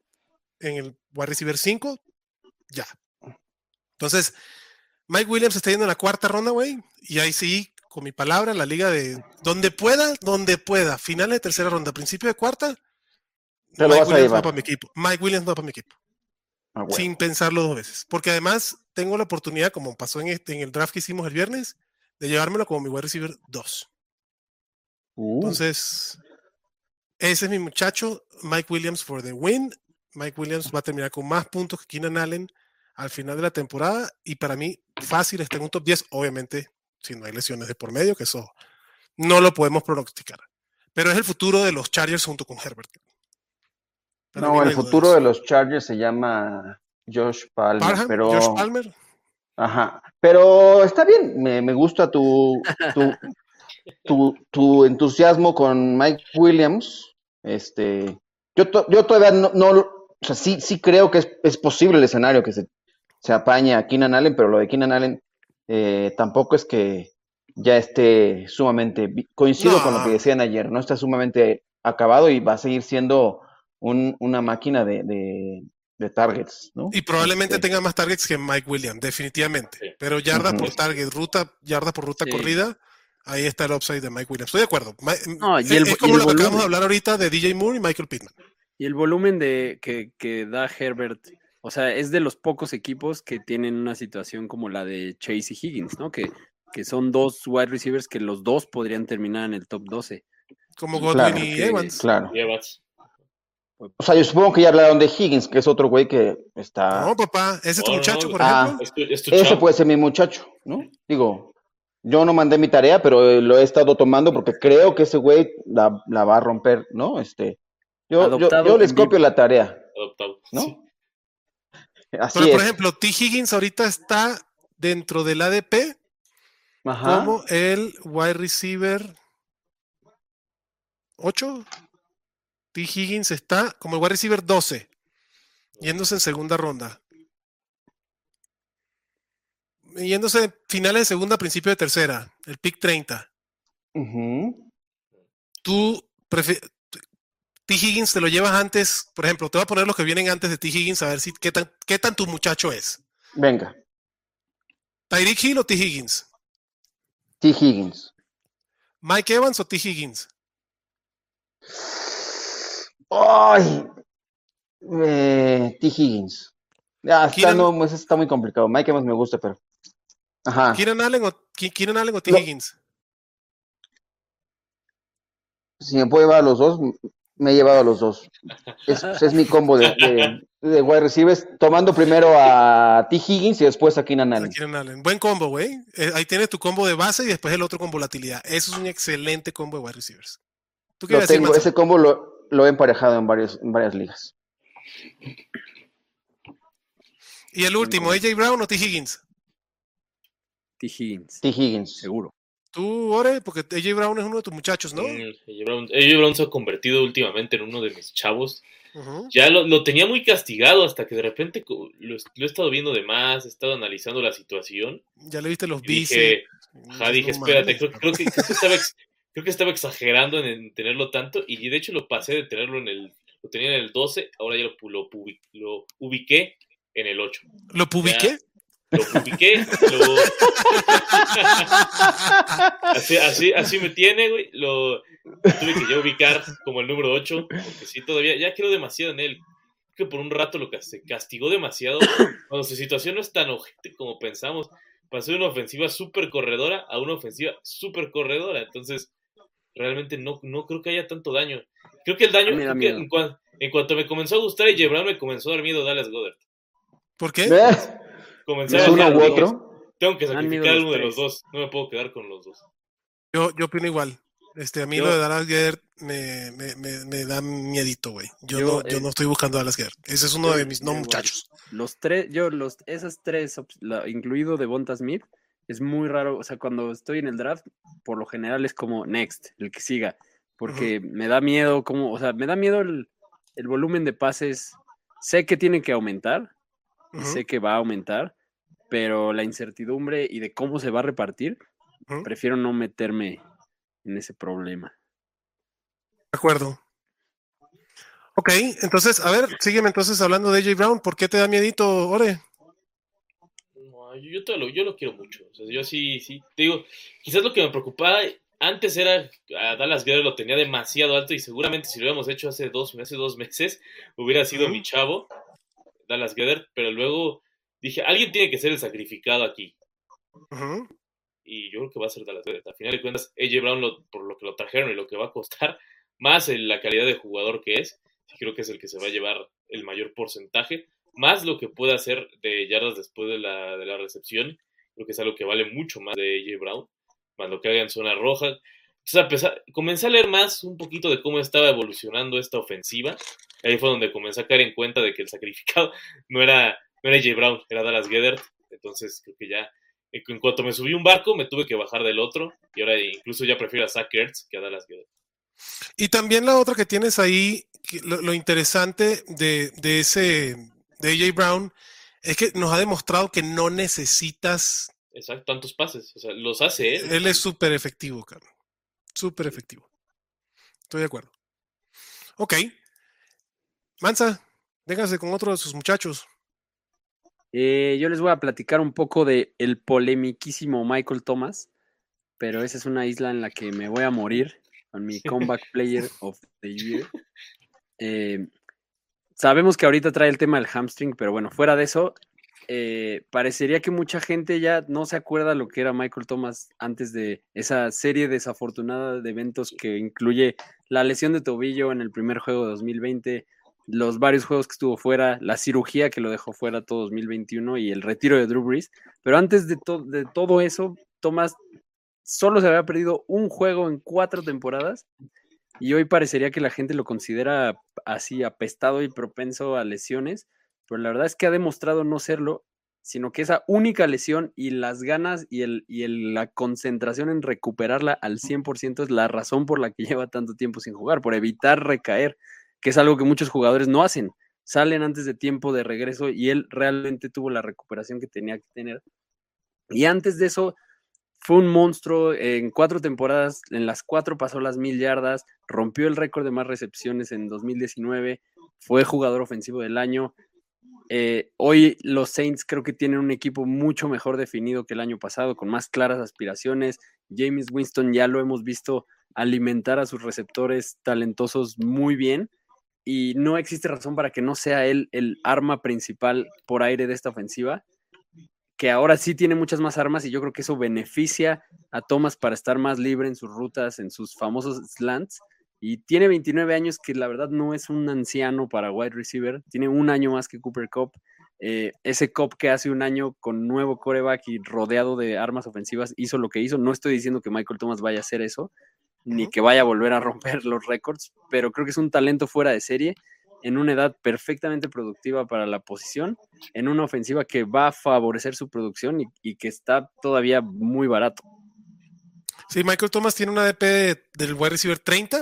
en el wide receiver 5, ya. Entonces, Mike Williams está yendo en la 4ª ronda, güey, y ahí sí, con mi palabra, la liga de donde pueda, finales de 3ª ronda, principio de 4ª, te lo Mike vas a Williams llevar. va para mi equipo. Mike Williams va para mi equipo. Ah, güey. Sin pensarlo 2 veces. Porque además tengo la oportunidad, como pasó en el draft que hicimos el viernes, de llevármelo como mi wide receiver 2. Entonces, ese es mi muchacho, Mike Williams for the win. Mike Williams va a terminar con más puntos que Keenan Allen al final de la temporada y para mí fácil está en un top 10, obviamente si no hay lesiones de por medio, que eso no lo podemos pronosticar. Pero es el futuro de los Chargers junto con Herbert. Para mí No, el hay duda futuro eso. de los Chargers se llama Josh Palmer, Parham, pero Josh Palmer. ajá, pero está bien, me gusta tu entusiasmo con Mike Williams. Yo todavía no, o sea, sí creo que es posible el escenario que se apañe a Keenan Allen, pero lo de Keenan Allen tampoco es que ya esté sumamente, coincido con lo que decían ayer, no está sumamente acabado y va a seguir siendo una máquina de targets, ¿no? Y probablemente tenga más targets que Mike Williams, definitivamente. Sí. Pero yarda Ujú. por target, yarda por ruta Sí. corrida, ahí está el upside de Mike Williams. Estoy de acuerdo. No, Es como lo que acabamos de hablar ahorita de DJ Moore y Michael Pittman. Y el volumen que da Herbert, o sea, es de los pocos equipos que tienen una situación como la de Chase y Higgins, ¿no? Que son 2 wide receivers que los 2 podrían terminar en el top 12. Como Godwin Claro, y que- Evans. Claro. Llevas. O sea, yo supongo que ya hablaron de Higgins, que es otro güey que está... No, papá, ese es tu No, muchacho, no, por ah, ejemplo. Es tu Ese chavo. puede ser mi muchacho, ¿no? Digo, yo no mandé mi tarea, pero lo he estado tomando porque creo que ese güey la va a romper, ¿no? Yo Adoptado les en copio vivo. la tarea, Adoptado. ¿no? Sí. Así Pero, por es. ejemplo, T. Higgins ahorita está dentro del ADP Ajá. como el wide receiver 8. T. Higgins está como el wide receiver 12, yéndose en segunda ronda. yéndose finales de segunda, principio de tercera, el pick 30. Tú T. Higgins te lo llevas antes, por ejemplo, te voy a poner los que vienen antes de T. Higgins a ver si qué tan tu muchacho es. Venga. ¿Tyreek Hill o T. Higgins? T. Higgins. ¿Mike Evans o T. Higgins? ¡Ay! T. Higgins. Ya, está muy complicado. Mike Evans me gusta, pero. Ajá. ¿Keenan Allen o T. Higgins? Si me puedo llevar a los dos, me he llevado a los dos. Es mi combo de wide receivers, tomando primero a T. Higgins y después a Keenan Allen. Buen combo, güey. Ahí tienes tu combo de base y después el otro con volatilidad. Eso es un excelente combo de wide receivers. ¿Tú qué ibas a decir, ese combo lo he emparejado en varias ligas. Y el último, AJ Brown o T. Higgins? T. Higgins. T. Higgins. Seguro. Tú, Ore, porque AJ Brown es uno de tus muchachos, ¿no? AJ Brown se ha convertido últimamente en uno de mis chavos. Ya lo tenía muy castigado hasta que de repente lo he estado viendo de más, he estado analizando la situación. Ya le viste los bíceps. Dije, espérate, creo que estaba exagerando en tenerlo tanto y de hecho lo pasé de tenerlo lo tenía en el 12, ahora ya lo ubiqué en el 8. ¿Lo publiqué? Lo publiqué, así me tiene, güey. Lo tuve que ya ubicar como el número 8, porque sí, todavía ya quiero demasiado en él. Que por un rato lo castigó demasiado. Cuando su situación no es tan ojete como pensamos, pasó de una ofensiva súper corredora a una ofensiva súper corredora. Entonces, realmente no creo que haya tanto daño. Creo que el daño, en cuanto me comenzó a gustar y Brown, me comenzó a dar miedo Dallas Goedert. ¿Por qué? ¿Es uno u otro? Tengo que sacrificar uno de los dos. No me puedo quedar con los dos. Yo opino igual. A mí lo de Dallas Goedert me da miedito, güey. Yo no estoy buscando a Dallas Goedert. Ese es uno de mis muchachos. Esas tres, incluido Devonta Smith, es muy raro. O sea, cuando estoy en el draft, por lo general es como next, el que siga. Porque me da miedo el volumen de pases. Sé que tiene que aumentar. Y sé que va a aumentar, pero la incertidumbre y de cómo se va a repartir, prefiero no meterme en ese problema. De acuerdo. Ok, entonces, a ver, sígueme entonces hablando de AJ Brown. ¿Por qué te da miedito, Ore? No, yo lo quiero mucho. O sea, yo sí, te digo, quizás lo que me preocupaba antes era a Dallas Goedert lo tenía demasiado alto y seguramente si lo hubiéramos hecho hace dos meses hubiera sido mi chavo. Dallas Goedert, pero luego dije, alguien tiene que ser el sacrificado aquí. Y yo creo que va a ser Dallas Goedert. Al final de cuentas, AJ Brown, por lo que lo trajeron y lo que va a costar, más la calidad de jugador que es, creo que es el que se va a llevar el mayor porcentaje, más lo que puede hacer de yardas después de la recepción, creo que es algo que vale mucho más de AJ Brown, más lo que haga en zona roja. Entonces, comencé a leer más un poquito de cómo estaba evolucionando esta ofensiva. Ahí fue donde comencé a caer en cuenta de que el sacrificado no era AJ Brown, era Dallas Goedert. Entonces creo que ya, en cuanto me subí un barco, me tuve que bajar del otro. Y ahora incluso ya prefiero a Zach Ertz que a Dallas Goedert. Y también la otra que tienes ahí, lo interesante de AJ Brown, es que nos ha demostrado que no necesitas... Exacto, tantos pases. O sea, los hace él. Él es súper efectivo, cabrón. Súper efectivo. Estoy de acuerdo. Ok. Mansa, véngase con otro de sus muchachos. Yo les voy a platicar un poco de el polemiquísimo Michael Thomas, pero esa es una isla en la que me voy a morir con mi Comeback Player of the Year. Sabemos que ahorita trae el tema del hamstring, pero bueno, fuera de eso, parecería que mucha gente ya no se acuerda lo que era Michael Thomas antes de esa serie desafortunada de eventos que incluye la lesión de tobillo en el primer juego de 2020, los varios juegos que estuvo fuera, la cirugía que lo dejó fuera todo 2021 y el retiro de Drew Brees. Pero antes de todo eso, Thomas solo se había perdido un juego en 4 temporadas y hoy parecería que la gente lo considera así apestado y propenso a lesiones, pero la verdad es que ha demostrado no serlo, sino que esa única lesión y las ganas y la concentración en recuperarla al 100% es la razón por la que lleva tanto tiempo sin jugar, por evitar recaer, que es algo que muchos jugadores no hacen. Salen antes de tiempo de regreso y él realmente tuvo la recuperación que tenía que tener. Y antes de eso, fue un monstruo. En 4 temporadas, en las 4 pasó las 1000 yardas, rompió el récord de más recepciones en 2019, fue jugador ofensivo del año. Hoy los Saints creo que tienen un equipo mucho mejor definido que el año pasado, con más claras aspiraciones. James Winston ya lo hemos visto alimentar a sus receptores talentosos muy bien, y no existe razón para que no sea él el arma principal por aire de esta ofensiva, que ahora sí tiene muchas más armas, y yo creo que eso beneficia a Thomas para estar más libre en sus rutas, en sus famosos slants. Y tiene 29 años, que la verdad no es un anciano para wide receiver. Tiene un año más que Cooper Kupp. Ese Kupp que hace un año con nuevo quarterback y rodeado de armas ofensivas hizo lo que hizo. No estoy diciendo que Michael Thomas vaya a hacer eso, ni que vaya a volver a romper los récords, pero creo que es un talento fuera de serie, en una edad perfectamente productiva para la posición, en una ofensiva que va a favorecer su producción y que está todavía muy barato. Sí, Michael Thomas tiene una ADP del wide receiver 30.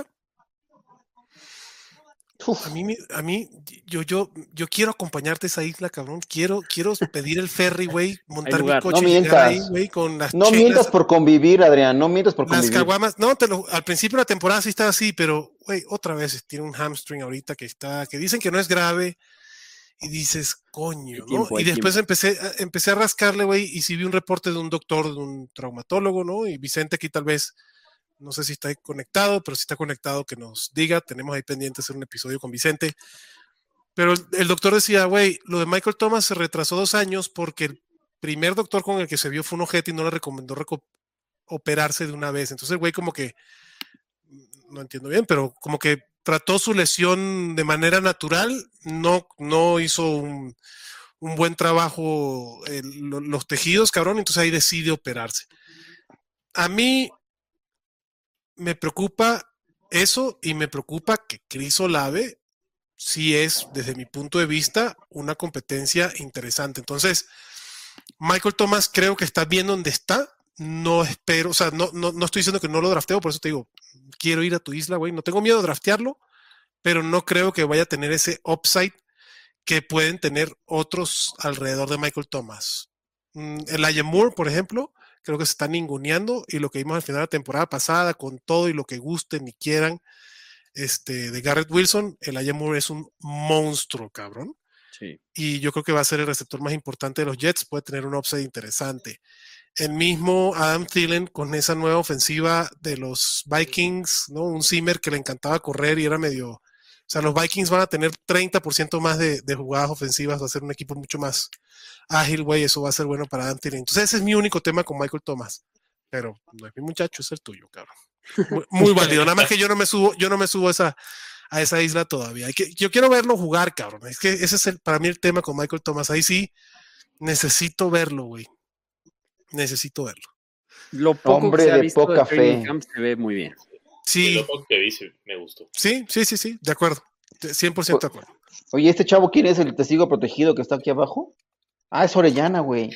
A mí, yo quiero acompañarte a esa isla, cabrón. Quiero pedir el ferry, güey, montar mi coche no y llegar ahí, mientas. güey, con las No chelas, mientas por convivir, Adrián. No mientas por las convivir. caguamas. No, al principio de la temporada sí estaba así, pero, güey, otra vez tiene un hamstring ahorita que dicen que no es grave. Y dices, coño, ¿no? Y después empecé a rascarle, güey, y sí vi un reporte de un doctor, de un traumatólogo, ¿no? Y Vicente aquí tal vez, no sé si está ahí conectado, pero si está conectado que nos diga. Tenemos ahí pendiente hacer un episodio con Vicente. Pero el doctor decía, güey, lo de Michael Thomas se retrasó 2 años porque el primer doctor con el que se vio fue un ojete y no le recomendó operarse de una vez. Entonces el güey como que, no entiendo bien, pero como que trató su lesión de manera natural, no hizo un buen trabajo los tejidos, cabrón, entonces ahí decide operarse. A mí me preocupa eso, y me preocupa que Chris Olave sí es, desde mi punto de vista, una competencia interesante. Entonces, Michael Thomas creo que está bien donde está. No espero, o sea, no estoy diciendo que no lo drafteo, por eso te digo, quiero ir a tu isla, güey. No tengo miedo de draftearlo, pero no creo que vaya a tener ese upside que pueden tener otros alrededor de Michael Thomas. Elijah Moore, por ejemplo, creo que se está ninguneando, y lo que vimos al final de la temporada pasada, con todo y lo que gusten y quieran de Garrett Wilson, Elijah Moore es un monstruo, cabrón. Sí. Y yo creo que va a ser el receptor más importante de los Jets, puede tener un upside interesante. El mismo Adam Thielen con esa nueva ofensiva de los Vikings, ¿no? Un Zimmer que le encantaba correr y era medio... O sea, los Vikings van a tener 30% más de jugadas ofensivas, va a ser un equipo mucho más ágil, güey, eso va a ser bueno para Adam Thielen. Entonces ese es mi único tema con Michael Thomas. Pero no es mi muchacho, es el tuyo, cabrón. Muy válido, nada más que yo no me subo a esa isla todavía. Yo quiero verlo jugar, cabrón. Es que ese es para mí el tema con Michael Thomas. Ahí sí necesito verlo, güey. Necesito verlo. Lo poco Hombre que se ha de visto poca de training fe. camp se ve muy bien. Sí. Lo poco que dice me gustó. Sí, de acuerdo. 100% de acuerdo. Oye, ¿este chavo quién es, el testigo protegido que está aquí abajo? Ah, es Orellana, güey.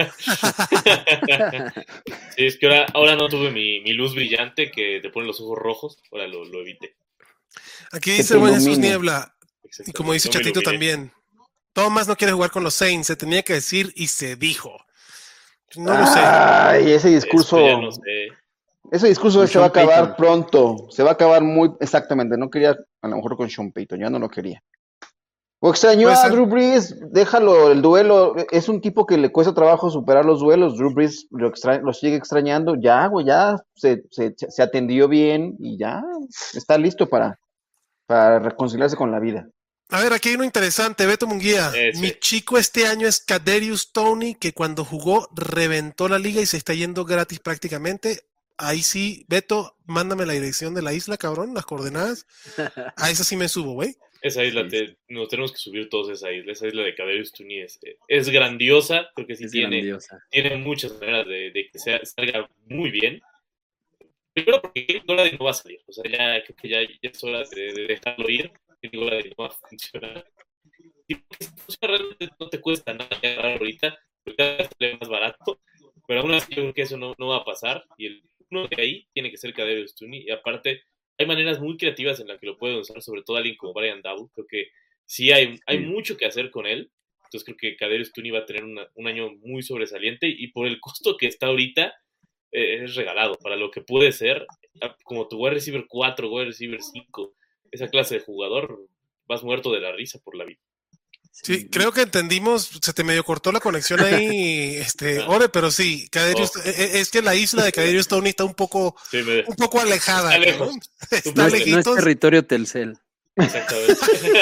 Sí, es que ahora no tuve mi luz brillante que te pone los ojos rojos, ahora lo evité. Aquí Que dice te buen Jesús ilumine. Niebla, y como dice No me Chatito iluminé. también, Thomas no quiere jugar con los Saints, se tenía que decir y se dijo. No lo sé. Ay, ese discurso. Esto ya no sé. Ese discurso Con se va a Sean acabar Payton. pronto. Se va a acabar muy exactamente. No quería, a lo mejor con Sean Payton, ya no lo quería. O extrañó Puede a ser. Drew Brees, déjalo, el duelo. Es un tipo que le cuesta trabajo superar los duelos. Drew Brees lo sigue extrañando. Ya, güey, ya se atendió bien y ya está listo para reconciliarse con la vida. A ver, aquí hay uno interesante, Beto Munguía. Ese. Mi chico este año es Kadarius Toney, que cuando jugó reventó la liga y se está yendo gratis prácticamente. Ahí sí, Beto, mándame la dirección de la isla, cabrón, las coordenadas. A esa sí me subo, güey. Esa isla, Sí. nos tenemos que subir todos a esa isla de Kadarius Toney es grandiosa, creo que sí Es tiene grandiosa. muchas maneras de que salga muy bien. Primero porque Kenny Golladay no va a salir, o sea, ya creo que ya es hora de dejarlo ir. Kenny Golladay no va a funcionar. Y porque si funciona realmente no te cuesta nada ya agarrar ahorita, porque cada vez sale más barato, pero aún así yo creo que eso no va a pasar, y el uno de ahí tiene que ser Kadarius Toney, y aparte hay maneras muy creativas en las que lo pueden usar, sobre todo alguien como Brian Daboll. Creo que sí hay mucho que hacer con él, Entonces creo que Kadarius Toney va a tener un año muy sobresaliente y por el costo que está ahorita, es regalado para lo que puede ser, como tu wide receiver 4, wide receiver 5, esa clase de jugador, vas muerto de la risa por la vida. Sí, creo que entendimos, se te medio cortó la conexión ahí, Ore, pero sí, es que la isla de Kadarius Toney está un poco alejada. Está lejos. Está no es territorio Telcel. Exactamente.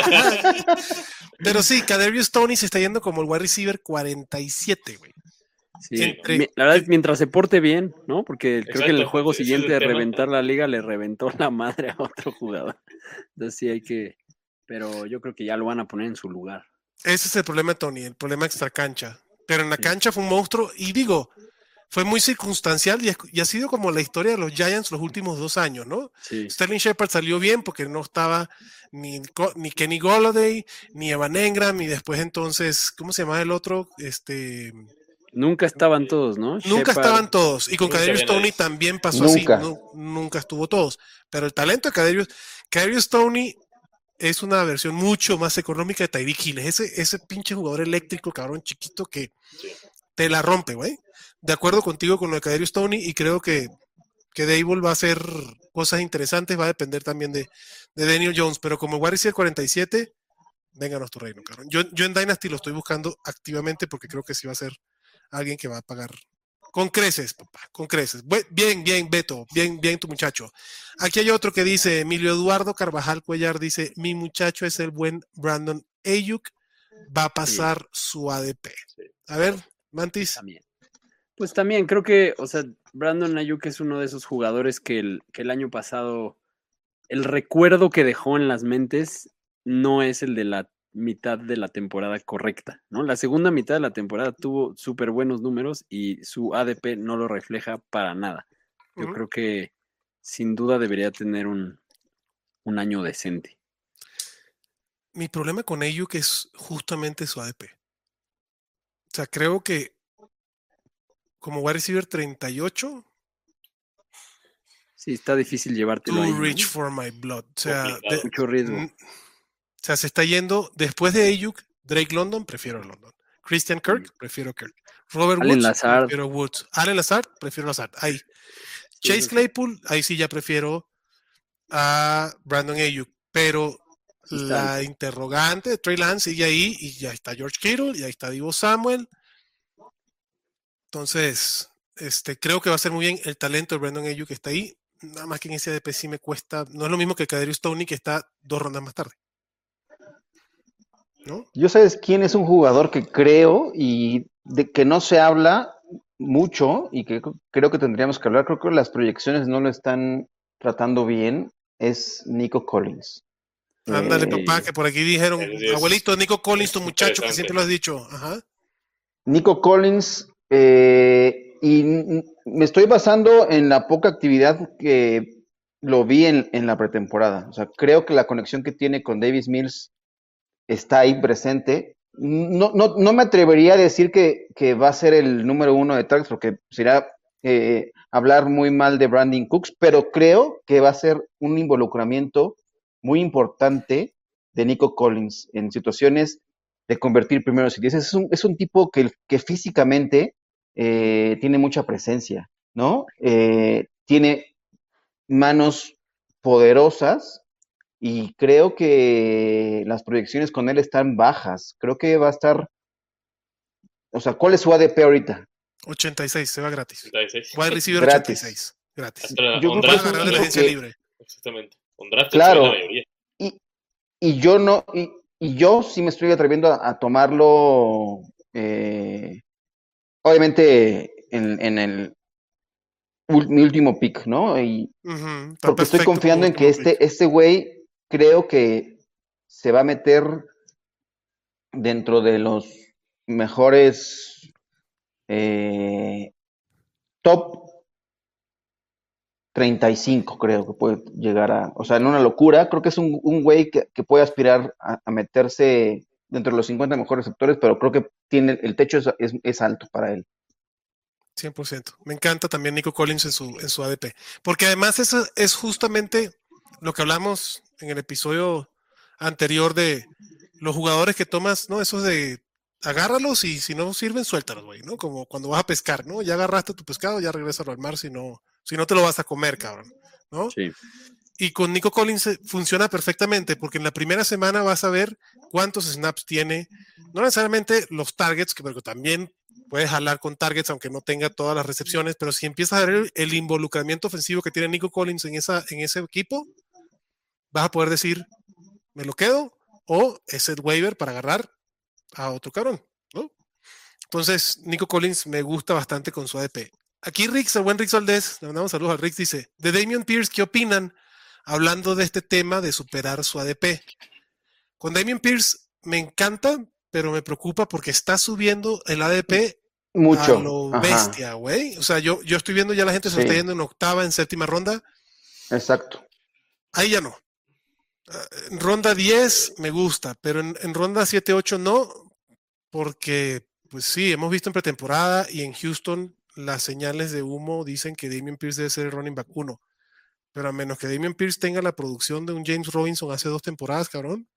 Pero sí, Kadarius Toney se está yendo como el wide receiver 47, güey. Sí, la verdad, mientras se porte bien, ¿no? Porque creo que el juego siguiente de reventar la liga le reventó la madre a otro jugador. Entonces sí hay que, pero yo creo que ya lo van a poner en su lugar. Ese es el problema de Toney, el problema extra cancha. Pero en la cancha fue un monstruo y digo, fue muy circunstancial y ha sido como la historia de los Giants los últimos 2 años, ¿no? Sí. Sterling Shepard salió bien porque no estaba ni Kenny Golladay, ni Evan Engram, y después entonces, ¿cómo se llama el otro? Nunca estaban todos, ¿no? Nunca estaban todos. Y con Kadarius Toney también pasó así. Nunca estuvo todos. Pero el talento de Kadarius Toney es una versión mucho más económica de Tyreek Hill. Ese pinche jugador eléctrico, cabrón chiquito que te la rompe, güey. De acuerdo contigo con lo de Kadarius Toney y creo que Daboll va a hacer cosas interesantes. Va a depender también de Daniel Jones. Pero como wide receiver 47, vénganos tu reino, cabrón. Yo en Dynasty lo estoy buscando activamente porque creo que sí va a ser alguien que va a pagar con creces, papá, con creces. Bien, Beto, bien tu muchacho. Aquí hay otro que dice, Emilio Eduardo Carvajal Cuellar dice, mi muchacho es el buen Brandon Ayuk, va a pasar su ADP. A ver, Mantis. Pues también creo que, o sea, Brandon Ayuk es uno de esos jugadores que el año pasado, el recuerdo que dejó en las mentes no es el de la mitad de la temporada correcta, ¿no? La segunda mitad de la temporada tuvo súper buenos números y su ADP no lo refleja para nada. Yo creo que sin duda debería tener un año decente. Mi problema con Ayuk es justamente su ADP. O sea, creo que como wide receiver 38, sí, está difícil llevártelo ahí, too rich ¿no? for my blood. O sea, mucho riesgo. O sea, se está yendo después de Ayuk, Drake London, prefiero London. Christian Kirk, prefiero Kirk. Robert Allen Woods, Lazard. prefiero Woods. Allen Lazard, prefiero Lazard. Ahí. Chase Claypool, ahí sí ya prefiero a Brandon Ayuk. Pero la interrogante de Trey Lance sigue ahí y ya está George Kittle, y ahí está Deebo Samuel. Entonces, creo que va a ser muy bien el talento de Brandon Ayuk que está ahí. Nada más que en ese ADP sí me cuesta. No es lo mismo que Kadarius Toney, que está 2 rondas más tarde. ¿No? Yo sabes quién es un jugador que creo y de que no se habla mucho y que creo que tendríamos que hablar. Creo que las proyecciones no lo están tratando bien. Es Nico Collins. Ándale, papá, que por aquí dijeron, abuelito, Nico Collins, tu muchacho, que siempre lo has dicho. Ajá. Nico Collins, y me estoy basando en la poca actividad que lo vi en la pretemporada. O sea, creo que la conexión que tiene con Davis Mills está ahí presente. No me atrevería a decir que va a ser el número 1 de targets, porque sería hablar muy mal de Brandon Cooks, pero creo que va a ser un involucramiento muy importante de Nico Collins en situaciones de convertir primeros y 10. Es un tipo que físicamente tiene mucha presencia, ¿no? Tiene manos poderosas y creo que las proyecciones con él están bajas. Creo que va a estar... O sea, ¿cuál es su ADP ahorita? 86, se va gratis. 86. Wide receiver Gratis. 86. Gratis. Yo creo que es de la agencia libre. Exactamente. Un draft, claro. Y yo no... Y yo sí me estoy atreviendo a tomarlo, obviamente, en el mi último pick, ¿no? Y porque estoy confiando en que este güey creo que se va a meter dentro de los mejores top 35, creo que puede llegar a, o sea, en una locura. Creo que es un güey que puede aspirar a meterse dentro de los 50 mejores receptores, pero creo que tiene el techo es alto para él. 100%. Me encanta también Nico Collins en su ADP. Porque además eso es justamente lo que hablamos en el episodio anterior de los jugadores que tomas, ¿no? Esos de agárralos y si no sirven, suéltalos, güey, ¿no? Como cuando vas a pescar, ¿no? Ya agarraste tu pescado, ya regrésalo al mar, si no te lo vas a comer, cabrón, ¿no? Sí. Y con Nico Collins funciona perfectamente porque en la primera semana vas a ver cuántos snaps tiene, no necesariamente los targets, pero también puedes jalar con targets aunque no tenga todas las recepciones, pero si empiezas a ver el involucramiento ofensivo que tiene Nico Collins en ese equipo, vas a poder decir, me lo quedo o es el waiver para agarrar a otro cabrón, ¿no? Entonces, Nico Collins me gusta bastante con su ADP. Aquí Rix, el buen Rix Valdés, le mandamos saludos al Rix, dice, de Dameon Pierce, ¿qué opinan? Hablando de este tema de superar su ADP. Con Dameon Pierce me encanta, pero me preocupa porque está subiendo el ADP mucho. a lo Ajá. bestia, güey. O sea, yo estoy viendo ya la gente se está yendo en octava, en séptima ronda. Exacto. Ahí ya no. En ronda 10 me gusta, pero en ronda 7, 8 no, porque pues sí, hemos visto en pretemporada y en Houston las señales de humo dicen que Dameon Pierce debe ser el running back 1. Pero a menos que Dameon Pierce tenga la producción de un James Robinson hace 2 temporadas, cabrón.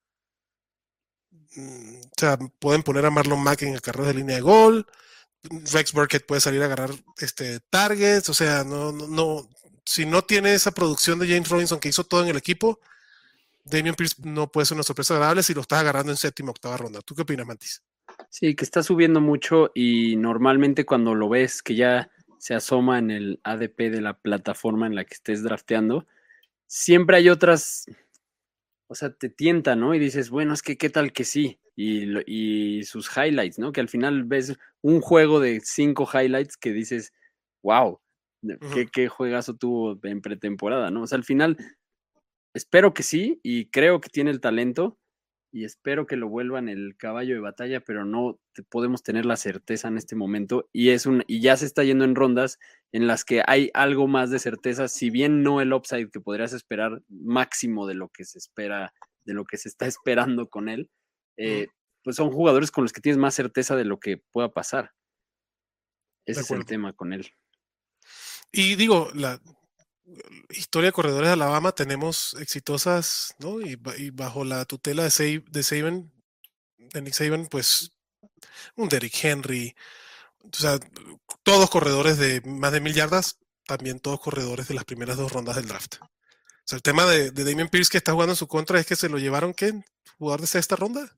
O sea, pueden poner a Marlon Mack en el carril de línea de gol. Rex Burkhead puede salir a agarrar targets. O sea, no. Si no tiene esa producción de James Robinson que hizo todo en el equipo, Dameon Pierce no puede ser una sorpresa agradable si lo estás agarrando en séptima, octava ronda. ¿Tú qué opinas, Mantis? Sí, que está subiendo mucho y normalmente cuando lo ves que ya se asoma en el ADP de la plataforma en la que estés drafteando, siempre hay otras, o sea, te tienta, ¿no? Y dices, bueno, es que qué tal que sí. Y sus highlights, ¿no? Que al final ves un juego de 5 highlights que dices, wow, qué juegazo tuvo en pretemporada, ¿no? O sea, al final espero que sí y creo que tiene el talento y espero que lo vuelvan el caballo de batalla, pero no podemos tener la certeza en este momento y ya se está yendo en rondas en las que hay algo más de certeza, si bien no el upside que podrías esperar máximo de lo que se espera, de lo que se está esperando con él, pues son jugadores con los que tienes más certeza de lo que pueda pasar. Ese es el tema con él. Y digo, la historia de corredores de Alabama tenemos exitosas, ¿no? Y bajo la tutela de Saban, de Nick Saban, pues un Derrick Henry, o sea, todos corredores de más de 1000 yardas, también todos corredores de las primeras 2 rondas del draft. O sea, el tema de Dameon Pierce que está jugando en su contra es que se lo llevaron, ¿qué? ¿Jugador de sexta ronda?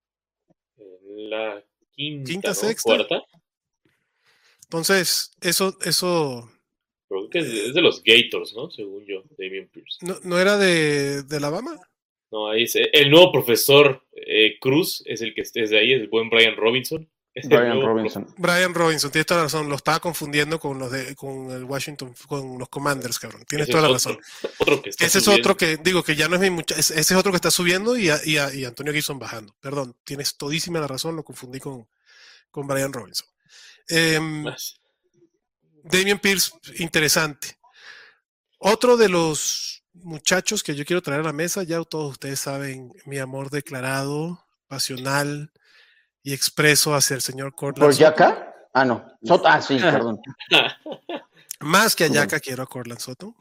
La quinta, ¿no? Sexta. ¿Cuarta? Entonces, eso creo que es de los Gators, ¿no? Según yo, Dameon Pierce. ¿No era de Alabama? No, ahí es el nuevo profesor Cruz, es el que es de ahí, es el buen Brian Robinson. Brian Robinson, tienes toda la razón, lo estaba confundiendo con el Washington, con los Commanders, cabrón. Tienes Ese toda la es razón. Otro que está ese subiendo. Es otro que, digo, que ya no es mi muchacho, ese es otro que está subiendo y Antonio Gibson bajando. Perdón, tienes todísima la razón, lo confundí con Brian Robinson. Dameon Pierce, interesante. Otro de los muchachos que yo quiero traer a la mesa, ya todos ustedes saben mi amor declarado, pasional y expreso hacia el señor Courtland Sutton. ¿Por Yaka? Ah, no. Sí, perdón. Más que a Yaka quiero a Courtland Sutton.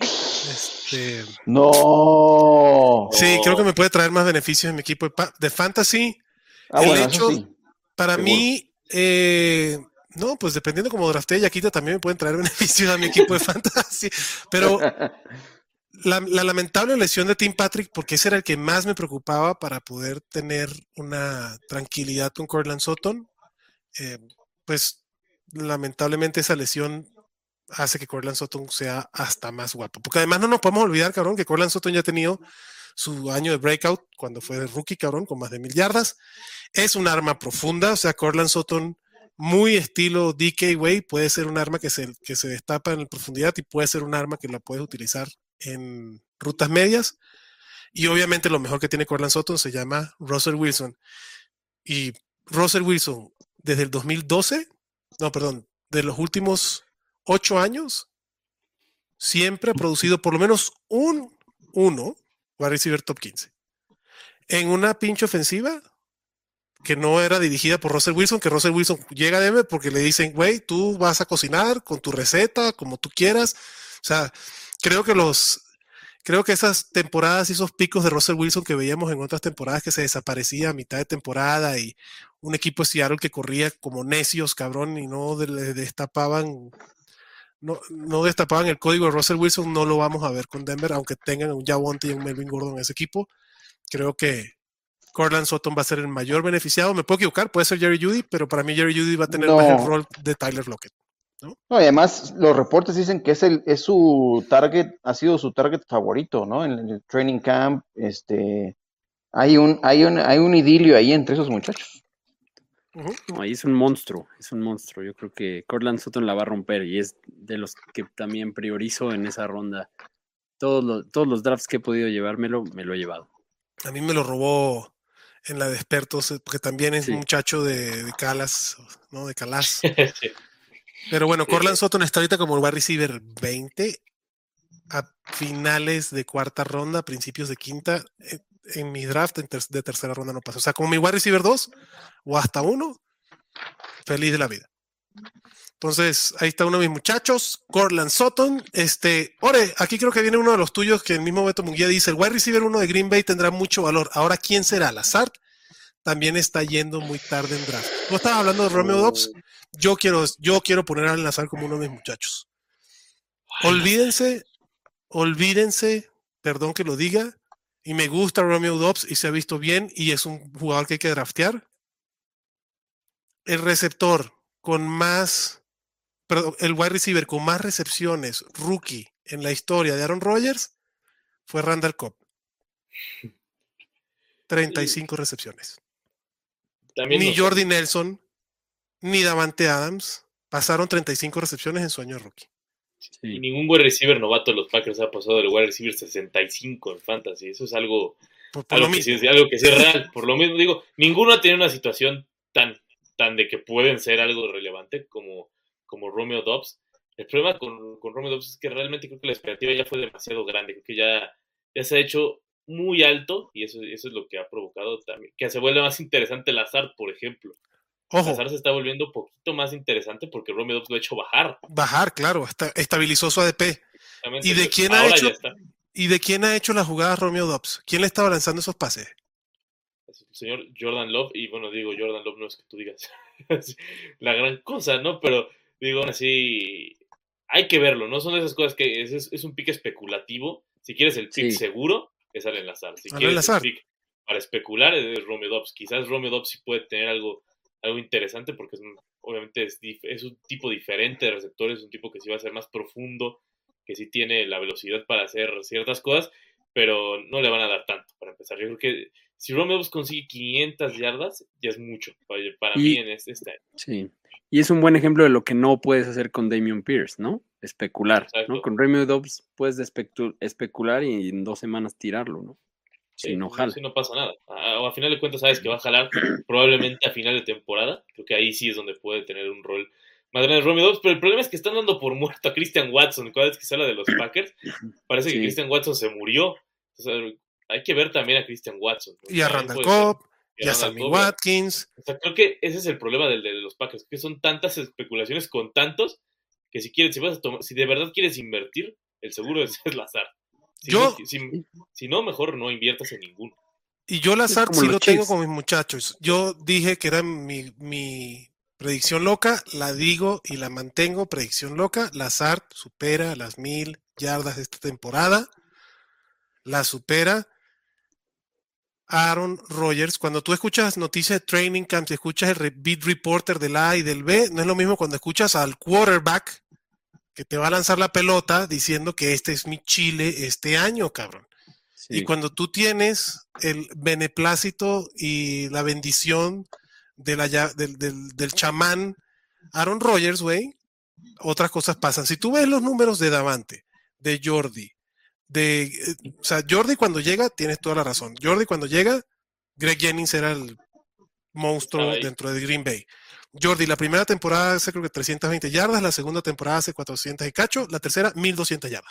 No. Sí, creo que me puede traer más beneficios en mi equipo de fantasy. Eso sí. Para mí, no, pues dependiendo como drafté a Yaquita, también me pueden traer beneficios a mi equipo de fantasy. Pero la lamentable lesión de Tim Patrick, porque ese era el que más me preocupaba para poder tener una tranquilidad con Courtland Sutton, pues lamentablemente esa lesión hace que Courtland Sutton sea hasta más guapo. Porque además no nos podemos olvidar, cabrón, que Courtland Sutton ya ha tenido su año de breakout cuando fue de rookie, cabrón, con más de 1000 yardas. Es un arma profunda, o sea, Courtland Sutton, muy estilo DK Way, puede ser un arma que se destapa en profundidad y puede ser un arma que la puedes utilizar en rutas medias. Y obviamente lo mejor que tiene Courtland Sutton se llama Russell Wilson. Y Russell Wilson, desde el 2012, de los últimos 8 años, siempre ha producido por lo menos uno wide receiver top 15. En una pinche ofensiva que no era dirigida por Russell Wilson, que Russell Wilson llega a Denver porque le dicen, güey, tú vas a cocinar con tu receta, como tú quieras. O sea, creo que esas temporadas y esos picos de Russell Wilson que veíamos en otras temporadas que se desaparecía a mitad de temporada un equipo de Seattle que corría como necios, cabrón, y no destapaban el código de Russell Wilson. No lo vamos a ver con Denver, aunque tengan un Javonte y un Melvin Gordon en ese equipo. Creo que Courtland Sutton va a ser el mayor beneficiado. Me puedo equivocar, puede ser Jerry Jeudy, pero para mí Jerry Jeudy va a tener más el rol de Tyler Lockett. No, y además los reportes dicen que es su target, ha sido su target favorito, ¿no? En el training camp, hay un idilio ahí entre esos muchachos. No, ahí es un monstruo. Yo creo que Courtland Sutton la va a romper y es de los que también priorizo en esa ronda. Todos los drafts que he podido llevármelo, me lo he llevado. A mí me lo robó en la de expertos, porque también es un muchacho de Calas, ¿no? De Calas. Sí. Pero bueno, Courtland Sutton está ahorita como el wide receiver 20 a finales de cuarta ronda, principios de quinta. En mi draft de tercera ronda no pasa. O sea, como mi wide receiver 2 o hasta 1, feliz de la vida. Entonces, ahí está uno de mis muchachos, Courtland Sutton. Ore, aquí creo que viene uno de los tuyos que el mismo Beto Munguía dice, el wide receiver 1 de Green Bay tendrá mucho valor. Ahora, ¿quién será? Lazard también está yendo muy tarde en draft. ¿Tú estabas hablando de Romeo Doubs? Yo quiero poner a Lazard como uno de mis muchachos. Olvídense, perdón que lo diga, y me gusta Romeo Doubs y se ha visto bien y es un jugador que hay que draftear. El receptor el wide receiver con más recepciones rookie en la historia de Aaron Rodgers fue Randall Cobb. 35 recepciones. Ni Jordy Nelson, ni Davante Adams pasaron 35 recepciones en su año de rookie. Sí. Y ningún wide receiver novato de los Packers ha pasado del wide receiver 65 en fantasy. Eso es algo que sí es real. Por lo mismo digo, ninguno ha tenido una situación tan de que pueden ser algo relevante como Romeo Doubs. El problema con Romeo Doubs es que realmente creo que la expectativa ya fue demasiado grande. Creo que ya se ha hecho muy alto y eso es lo que ha provocado también que se vuelva más interesante Lazard, por ejemplo. Ojo. Lazard se está volviendo un poquito más interesante porque Romeo Doubs lo ha hecho bajar. Bajar, claro, estabilizó su ADP. ¿Y de quién ha hecho la jugada Romeo Doubs? ¿Quién le estaba lanzando esos pases? El señor Jordan Love, y bueno, digo, Jordan Love no es que tú digas la gran cosa, ¿no? Pero digo, aún así, hay que verlo, ¿no? Son esas cosas que es un pick especulativo. Si quieres el pick seguro, es al Lazard. Si quieres el pick para especular, es Romeo Doubs. Quizás Romeo Doubs sí puede tener algo interesante porque obviamente es un tipo diferente de receptor, es un tipo que sí va a ser más profundo, que sí tiene la velocidad para hacer ciertas cosas, pero no le van a dar tanto para empezar. Yo creo que si Romeo Doubs consigue 500 yardas, ya es mucho para mí en este año. Sí, y es un buen ejemplo de lo que no puedes hacer con Dameon Pierce, ¿no? Especular, ¿no? Con Romeo Doubs puedes especular y en 2 semanas tirarlo, ¿no? Sí, no jala. Sí, no pasa nada. A final de cuentas sabes que va a jalar probablemente a final de temporada. Creo que ahí sí es donde puede tener un rol más grande Romeo Doubs, pero el problema es que están dando por muerto a Christian Watson. Cada vez que se habla de los Packers, parece que Christian Watson se murió. O sea, hay que ver también a Christian Watson, ¿no? Y a Randall Cobb, y a Sammy Watkins. O sea, creo que ese es el problema de los Packers, que son tantas especulaciones con tantos que si de verdad quieres invertir, el seguro es Lazard. Si no, mejor no inviertas en ninguno. Y yo Lazard sí lo tengo con mis muchachos. Yo dije que era mi predicción loca, la digo y la mantengo, predicción loca. Lazard supera las 1000 yardas de esta temporada. La supera Aaron Rodgers. Cuando tú escuchas noticias de training camp, escuchas el beat reporter del A y del B, no es lo mismo cuando escuchas al quarterback que te va a lanzar la pelota diciendo que este es mi Chile este año, cabrón. Sí. Y cuando tú tienes el beneplácito y la bendición del chamán Aaron Rodgers, güey, otras cosas pasan. Si tú ves los números de Davante, de Jordi, o sea, Jordi cuando llega, tienes toda la razón. Jordi cuando llega, Greg Jennings era el monstruo dentro de Green Bay. Jordi, la primera temporada hace creo que 320 yardas, la segunda temporada hace 400 y cacho, la tercera 1200 yardas.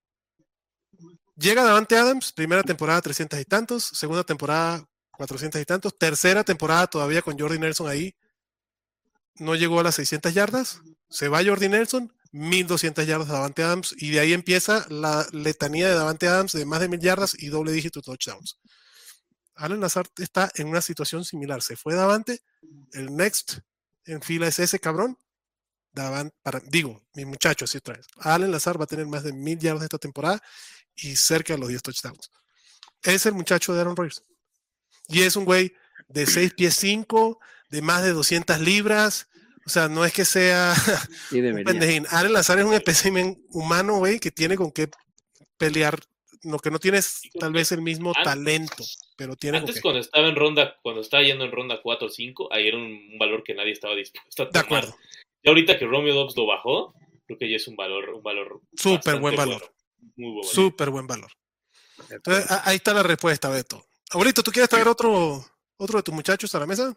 Llega Davante Adams, primera temporada 300 y tantos, segunda temporada 400 y tantos, tercera temporada todavía con Jordi Nelson ahí, no llegó a las 600 yardas, se va Jordi Nelson, 1200 yardas de Davante Adams, y de ahí empieza la letanía de Davante Adams de más de 1000 yardas y doble dígito touchdowns. Allen Lazard está en una situación similar. Se fue Davante, el next en fila es ese cabrón. Mi muchacho, así otra vez. Allen Lazard va a tener más de 1,000 yardas esta temporada y cerca de los 10 touchdowns. Es el muchacho de Aaron Rodgers. Y es un güey de 6 pies 5, de más de 200 libras. O sea, no es que sea un pendejín. Allen Lazard es un espécimen humano, güey, que tiene con qué pelear. Lo que no tiene es tal vez el mismo talento, pero tiene antes con qué. Cuando estaba yendo en ronda 4 o 5, ahí era un valor que nadie estaba dispuesto a tomar. De acuerdo. Y ahorita que Romeo Doubs lo bajó, creo que ya es un valor súper buen valor. Bueno. Muy buen valor. Súper buen valor. Entonces, ahí está la respuesta, Beto. Abuelito, ¿tú quieres traer otro de tus muchachos a la mesa?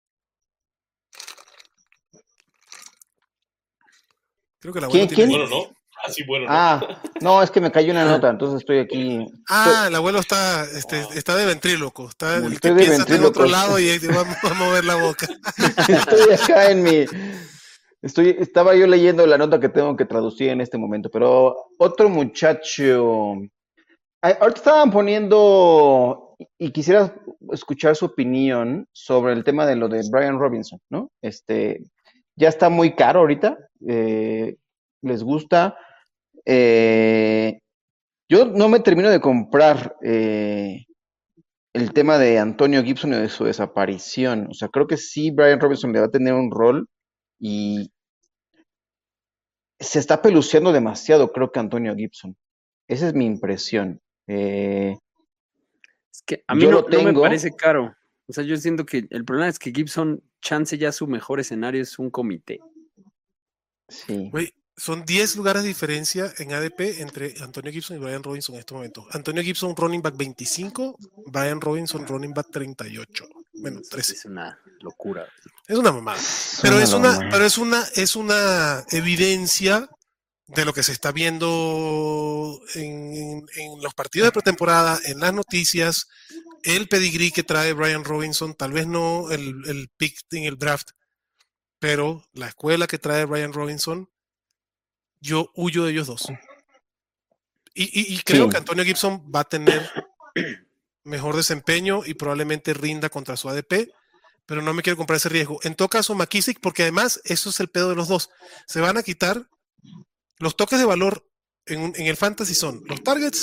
Creo que la abuela ¿Quién? Bueno, no. Así bueno, ¿no? No, es que me cayó una nota, entonces estoy aquí. El abuelo está de ventríloco. Está el estoy que piensa en otro ventríloco. lado y va a mover la boca. Estoy acá estaba yo leyendo la nota que tengo que traducir en este momento, pero otro muchacho. Ahorita estaban poniendo, y quisiera escuchar su opinión sobre el tema de lo de Brian Robinson, ¿no? Ya está muy caro ahorita, les gusta. Yo no me termino de comprar el tema de Antonio Gibson y de su desaparición. O sea, creo que sí, Brian Robinson le va a tener un rol y se está peluceando demasiado, creo que Antonio Gibson. Esa es mi impresión. Es que a mí no me parece caro. O sea, yo siento que el problema es que Gibson, chance ya su mejor escenario es un comité. Sí. Güey, son 10 lugares de diferencia en ADP entre Antonio Gibson y Brian Robinson en este momento. Antonio Gibson, running back 25, Brian Robinson, running back 38. Bueno, 13. Es una locura. Es una mamada. Pero es una evidencia de lo que se está viendo en los partidos de pretemporada, en las noticias, el pedigrí que trae Brian Robinson, tal vez no el pick en el draft, pero la escuela que trae Brian Robinson, yo huyo de ellos dos. Y creo que Antonio Gibson va a tener mejor desempeño y probablemente rinda contra su ADP, pero no me quiero comprar ese riesgo. En todo caso, McKissic, porque además eso es el pedo de los dos. Se van a quitar los toques de valor en el fantasy, son los targets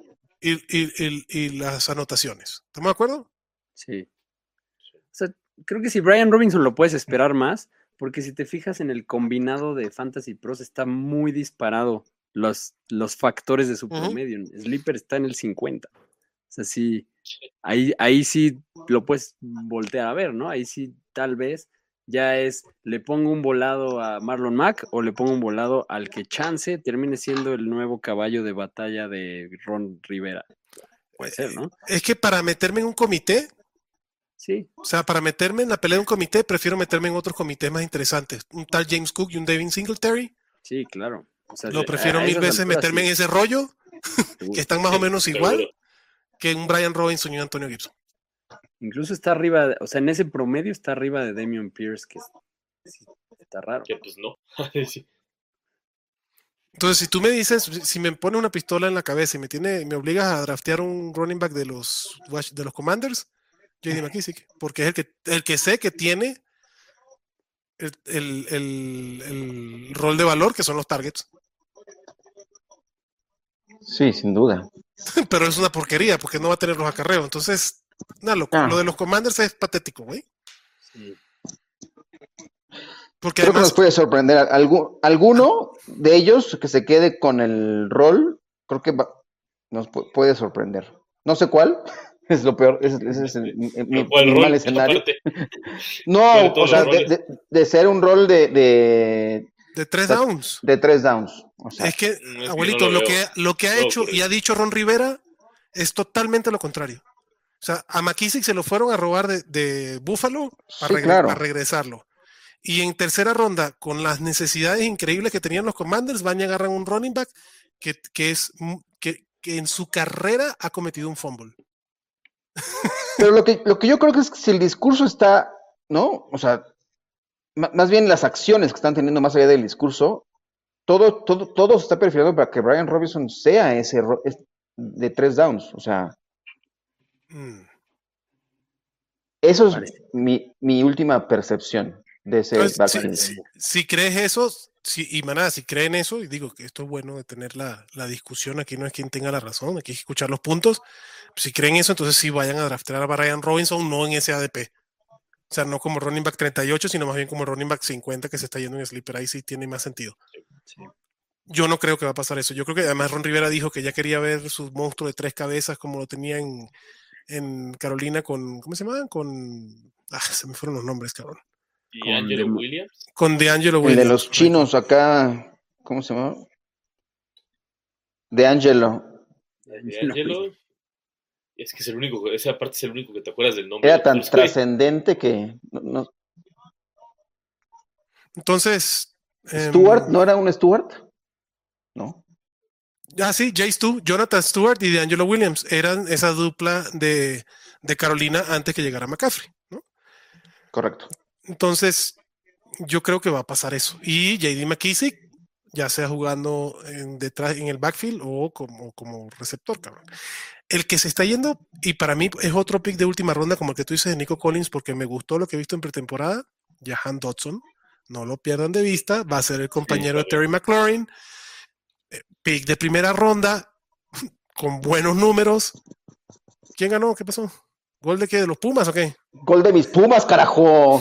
y las anotaciones. ¿Estamos de acuerdo? Sí. O sea, creo que si Brian Robinson lo puedes esperar más, porque si te fijas en el combinado de Fantasy Pros está muy disparado los factores de su promedio. Sleeper está en el 50. O sea, sí, ahí sí lo puedes voltear a ver, ¿no? Ahí sí tal vez ya es, le pongo un volado a Marlon Mack o le pongo un volado al que chance termine siendo el nuevo caballo de batalla de Ron Rivera. Puede ser, ¿no? Es que para meterme en un comité, sí. O sea, para meterme en la pelea de un comité, prefiero meterme en otros comités más interesantes. Un tal James Cook y un Devin Singletary. Sí, claro. O sea, lo prefiero mil veces meterme en ese rollo, que están más o menos igual, que un Brian Robinson y un Antonio Gibson. Incluso está arriba, o sea, en ese promedio está arriba de Dameon Pierce, que está raro. Que pues no. Sí. Entonces, si tú me dices, si me pones una pistola en la cabeza y me obligas a draftear un running back de los Commanders, J.D. McKissic, porque es el que sé que tiene el rol de valor, que son los targets. Sí, sin duda. Pero es una porquería, porque no va a tener los acarreos. Entonces, lo de los Commanders es patético, güey. Sí. Porque creo además, que nos puede sorprender. Alguno de ellos que se quede con el rol, creo que nos puede sorprender. No sé cuál. Es lo peor, ese es mi mal escenario. No, o sea, de ser un rol de 3 downs. De 3 downs. O sea, es que, abuelito, lo que ha hecho y ha dicho Ron Rivera es totalmente lo contrario. O sea, a McKissic se lo fueron a robar de Buffalo para regresarlo. Y en tercera ronda, con las necesidades increíbles que tenían los Commanders, van y agarran un running back que en su carrera ha cometido un fumble. Pero lo que yo creo que es que si el discurso está, ¿no? O sea, más bien las acciones que están teniendo más allá del discurso, todo se está perfilando para que Brian Robinson sea ese de 3 downs, o sea. Eso es Parece. mi última percepción de ese Entonces, backfield. si crees eso, y Maná, si creen eso, y digo que esto es bueno de tener la discusión, aquí no es quien tenga la razón, aquí hay que escuchar los puntos. Si creen eso, entonces sí vayan a draftear a Brian Robinson, no en ese ADP. O sea, no como running back 38, sino más bien como running back 50 que se está yendo en sleeper. Ahí sí tiene más sentido. Sí. Yo no creo que va a pasar eso. Yo creo que además Ron Rivera dijo que ya quería ver su monstruo de 3 cabezas como lo tenía en Carolina con, ¿cómo se llama? Se me fueron los nombres, cabrón. ¿Y Angelo Williams? Con DeAngelo El Williams. de los chinos acá, ¿cómo se llama? DeAngelo. DeAngelo. Es que es el único, esa parte es el único que te acuerdas del nombre. Era tan trascendente que no. Entonces. ¿Stewart? ¿No era un Stewart? No. Sí, Jay Stu, Jonathan Stewart y DeAngelo Williams eran esa dupla de Carolina antes que llegara McCaffrey, ¿no? Correcto. Entonces, yo creo que va a pasar eso. Y JD McKissick, ya sea jugando detrás en el backfield o como receptor, cabrón. El que se está yendo, y para mí es otro pick de última ronda, como el que tú dices de Nico Collins, porque me gustó lo que he visto en pretemporada, Jahan Dotson, no lo pierdan de vista, va a ser el compañero de Terry McLaurin, pick de primera ronda, con buenos números. ¿Quién ganó? ¿Qué pasó? ¿Gol de qué? ¿De los Pumas o qué? Gol de mis Pumas, carajo.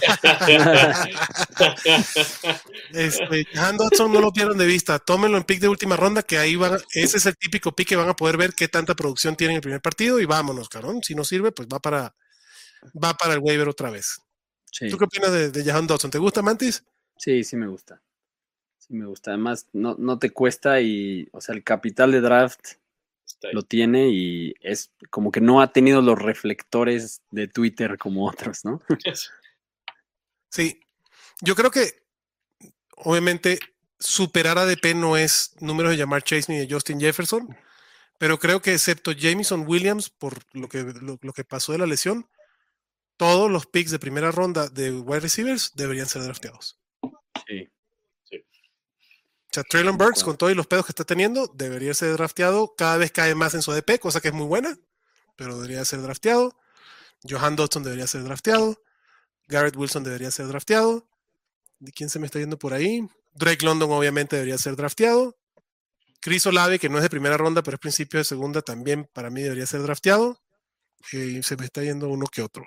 Jahan Dotson no lo pierdan de vista. Tómenlo en pick de última ronda, que ahí ese es el típico pick que van a poder ver qué tanta producción tiene en el primer partido y vámonos, cabrón. Si no sirve, pues va para el waiver otra vez. Sí. ¿Tú qué opinas de Jahan Dotson? ¿Te gusta, Mantis? Sí, sí me gusta. Sí me gusta. Además, no te cuesta y, o sea, el capital de draft lo tiene y es como que no ha tenido los reflectores de Twitter como otros, ¿no? Sí. Yo creo que obviamente superar ADP no es números de Jamar Chase ni de Justin Jefferson, pero creo que excepto Jameson Williams, por lo que pasó de la lesión, todos los picks de primera ronda de wide receivers deberían ser drafteados. Sí. O sea, Treylon Burks, con todos los pedos que está teniendo, debería ser drafteado. Cada vez cae más en su ADP, cosa que es muy buena, pero debería ser drafteado. Jahan Dotson debería ser drafteado. Garrett Wilson debería ser drafteado. ¿De quién se me está yendo por ahí? Drake London obviamente debería ser drafteado. Chris Olave, que no es de primera ronda, pero es principio de segunda, también para mí debería ser drafteado. Y se me está yendo uno que otro.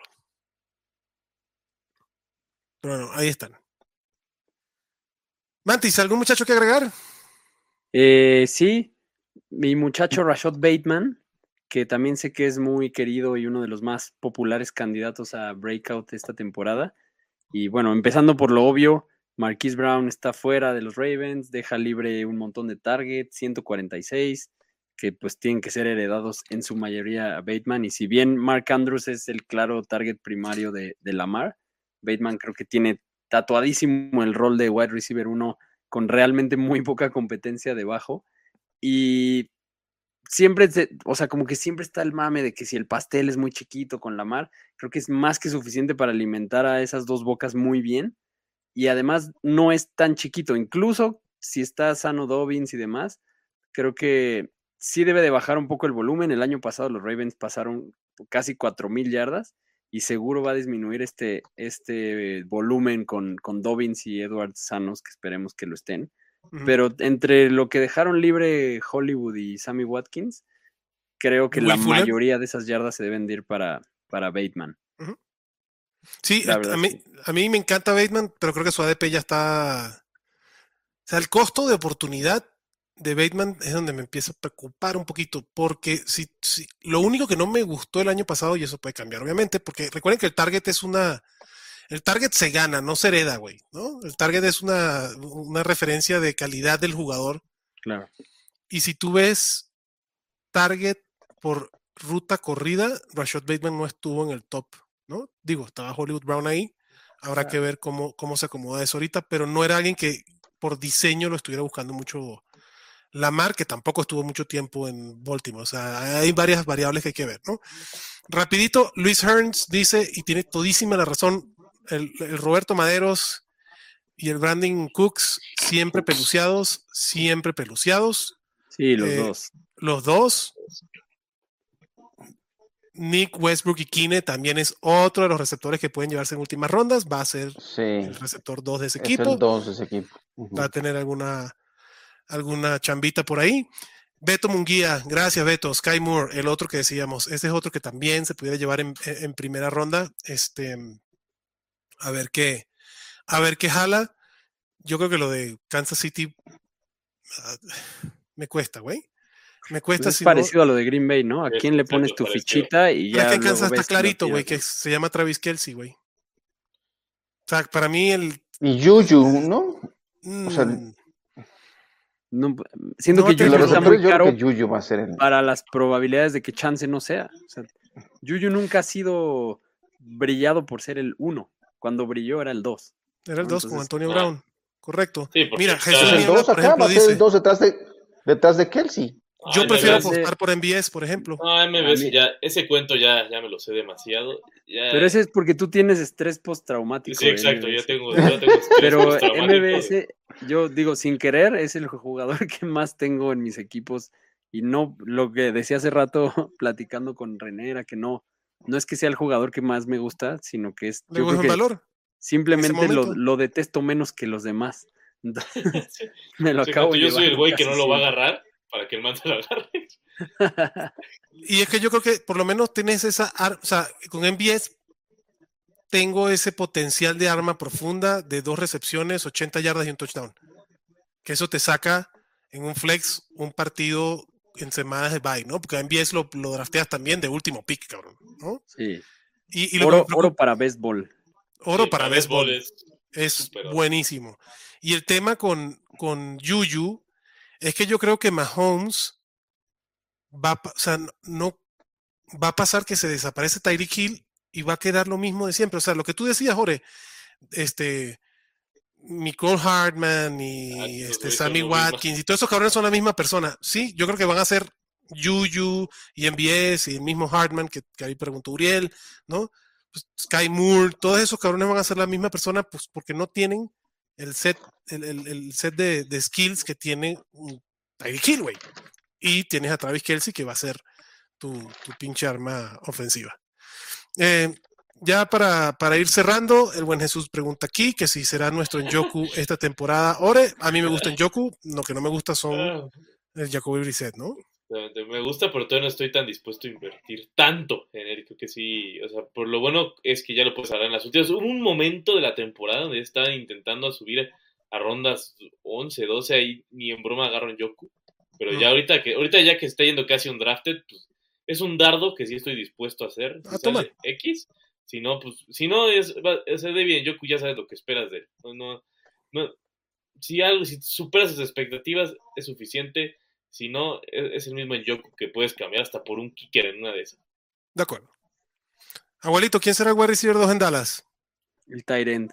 Pero bueno, ahí están. Mantis, ¿algún muchacho que agregar? Sí, mi muchacho Rashad Bateman, que también sé que es muy querido y uno de los más populares candidatos a breakout esta temporada. Y bueno, empezando por lo obvio, Marquise Brown está fuera de los Ravens, deja libre un montón de targets, 146, que pues tienen que ser heredados en su mayoría a Bateman. Y si bien Mark Andrews es el claro target primario de Lamar, Bateman creo que tiene tatuadísimo el rol de wide receiver 1 con realmente muy poca competencia debajo. Y siempre, o sea, como que siempre está el mame de que si el pastel es muy chiquito con Lamar, creo que es más que suficiente para alimentar a esas dos bocas muy bien. Y además no es tan chiquito, incluso si está sano Dobbins y demás, creo que sí debe de bajar un poco el volumen. El año pasado los Ravens pasaron casi 4,000 yardas y seguro va a disminuir este volumen con Dobbins y Edwards sanos, que esperemos que lo estén. Pero entre lo que dejaron libre Hollywood y Sammy Watkins, creo que la mayoría de esas yardas se deben de ir para Bateman. Sí, a mí me encanta Bateman, pero creo que su ADP ya está... O sea, el costo de oportunidad de Bateman es donde me empieza a preocupar un poquito, porque si lo único que no me gustó el año pasado, y eso puede cambiar obviamente, porque recuerden que el target se gana, no se hereda, güey, ¿no? El target es una referencia de calidad del jugador. Claro. Y si tú ves target por ruta corrida, Rashad Bateman no estuvo en el top, ¿no? Digo, estaba Hollywood Brown ahí, habrá que ver cómo se acomoda eso ahorita, pero no era alguien que por diseño lo estuviera buscando mucho Lamar, que tampoco estuvo mucho tiempo en Baltimore. O sea, hay varias variables que hay que ver, ¿no? Rapidito, Luis Hearns dice, y tiene todísima la razón, el Roberto Maderos y el Brandon Cooks siempre peluciados. Sí, los dos. Los dos. Nick Westbrook y Kine también es otro de los receptores que pueden llevarse en últimas rondas. Va a ser el receptor 2 de ese equipo. Es el 2 de ese equipo. Va a tener alguna chambita por ahí. Beto Munguía, gracias Beto. Sky Moore, el otro que decíamos. Ese es otro que también se pudiera llevar en primera ronda. A ver qué jala. Yo creo que lo de Kansas City me cuesta, güey. Me cuesta. Es parecido a lo de Green Bay, ¿no? ¿A quién le pones tu fichita y ya? Es que Kansas está clarito, güey, que se llama Travis Kelce, güey. O sea, para mí Y Juju, ¿no? O sea, no, siento que Juju está muy caro que Juju va a ser para las probabilidades de que chance no sea. O sea, Juju nunca ha sido brillado por ser el 1. Cuando brilló era el 2. Era el 2 con Antonio Brown. Correcto. Sí, mira, Jesús el 2 por ejemplo, va a ser el 2 detrás de Kelce. Yo prefiero apostar por MVS, por ejemplo. No, MVS ya, ese cuento ya me lo sé demasiado. Ya... Pero ese es porque tú tienes estrés postraumático. Sí, exacto, yo tengo estrés pero MVS, yo digo, sin querer, es el jugador que más tengo en mis equipos. Y no, lo que decía hace rato platicando con René era que no es que sea el jugador que más me gusta, sino que es... Yo creo que valor. Simplemente lo detesto menos que los demás. Entonces, me lo acabo de yo soy el güey que no lo va a agarrar para que el man se lo agarre. Y es que yo creo que por lo menos tienes esa o sea, con MVS tengo ese potencial de arma profunda de 2 recepciones, 80 yardas y un touchdown. Que eso te saca en un flex un partido en semanas de bye, ¿no? Porque a MVS lo drafteas también de último pick, cabrón, ¿no? Sí. Y oro para béisbol. Oro para béisbol. Es buenísimo. Y el tema con Juju es que yo creo que Mahomes no va a pasar que se desaparece Tyreek Hill y va a quedar lo mismo de siempre. O sea, lo que tú decías, Jorge, Nicole Hartman y Sammy Watkins y todos esos cabrones son la misma persona. Sí, yo creo que van a ser Juju y MVS y el mismo Hartman que ahí preguntó Uriel, ¿no? Pues Sky Moore, todos esos cabrones van a ser la misma persona, pues porque no tienen el set de skills que tiene Tyreek Hill, güey. Y tienes a Travis Kelce que va a ser tu pinche arma ofensiva. Ya para ir cerrando, el buen Jesús pregunta aquí que si será nuestro Njoku esta temporada. Ore, a mí me gusta Njoku, lo que no me gusta son el Jacoby Brissett, ¿no? Me gusta, pero todavía no estoy tan dispuesto a invertir tanto en él. Creo que sí, o sea, por lo bueno es que ya lo puedes hablar en las últimas. Hubo un momento de la temporada donde estaban intentando subir a rondas 11, 12, ahí ni en broma agarro en Njoku. Pero ya ahorita ya que está yendo casi un drafted, pues es un dardo que sí estoy dispuesto a hacer. Toma. X. Si no, es David Njoku, ya sabes lo que esperas de él. No, si superas sus expectativas es suficiente. Si no, es el mismo Njoku que puedes cambiar hasta por un kicker en una de esas. De acuerdo. Abuelito, ¿quién será el wide receiver 2 en Dallas? El tight end.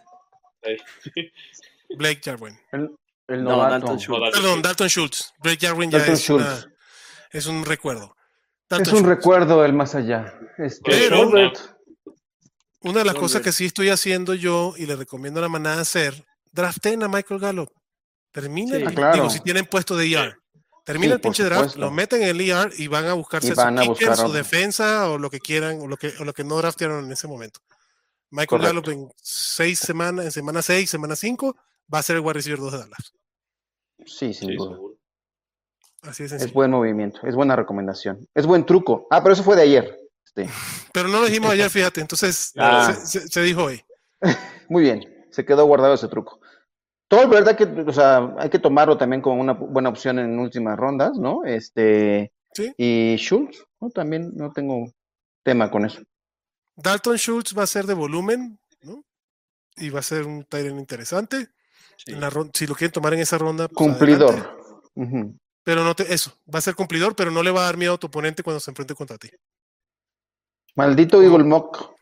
Blake Jarwin. El no, Dalton Schultz. Perdón, Dalton Schultz. Blake Jarwin ya es un recuerdo. Es un recuerdo del más allá. Pero una de las cosas que sí estoy haciendo yo y le recomiendo a la manada hacer, draften a Michael Gallup. Termina, digo, si tienen puesto de ER. Termina el pinche draft, lo meten en el ER y van a buscarse su kicker, su defensa o lo que quieran o lo que no draftearon en ese momento. Michael Gallup en semana 6, semana 5 va a ser el wide receiver 2 de Dallas. Sí, sin duda. Seguro. Así es sencillo. Es buen movimiento, es buena recomendación. Es buen truco. Pero eso fue de ayer. Pero no lo dijimos ayer, fíjate, entonces se dijo hoy. Muy bien, se quedó guardado ese truco. Todo, verdad que, o sea, hay que tomarlo también como una buena opción en últimas rondas, ¿no? ¿Sí? Y Schultz, ¿no? También no tengo tema con eso. Dalton Schultz va a ser de volumen, ¿no? Y va a ser un tight end interesante. Sí. Si lo quieren tomar en esa ronda, pues cumplidor. Uh-huh. Pero eso, va a ser cumplidor, pero no le va a dar miedo a tu oponente cuando se enfrente contra ti. Maldito Eagle Mock.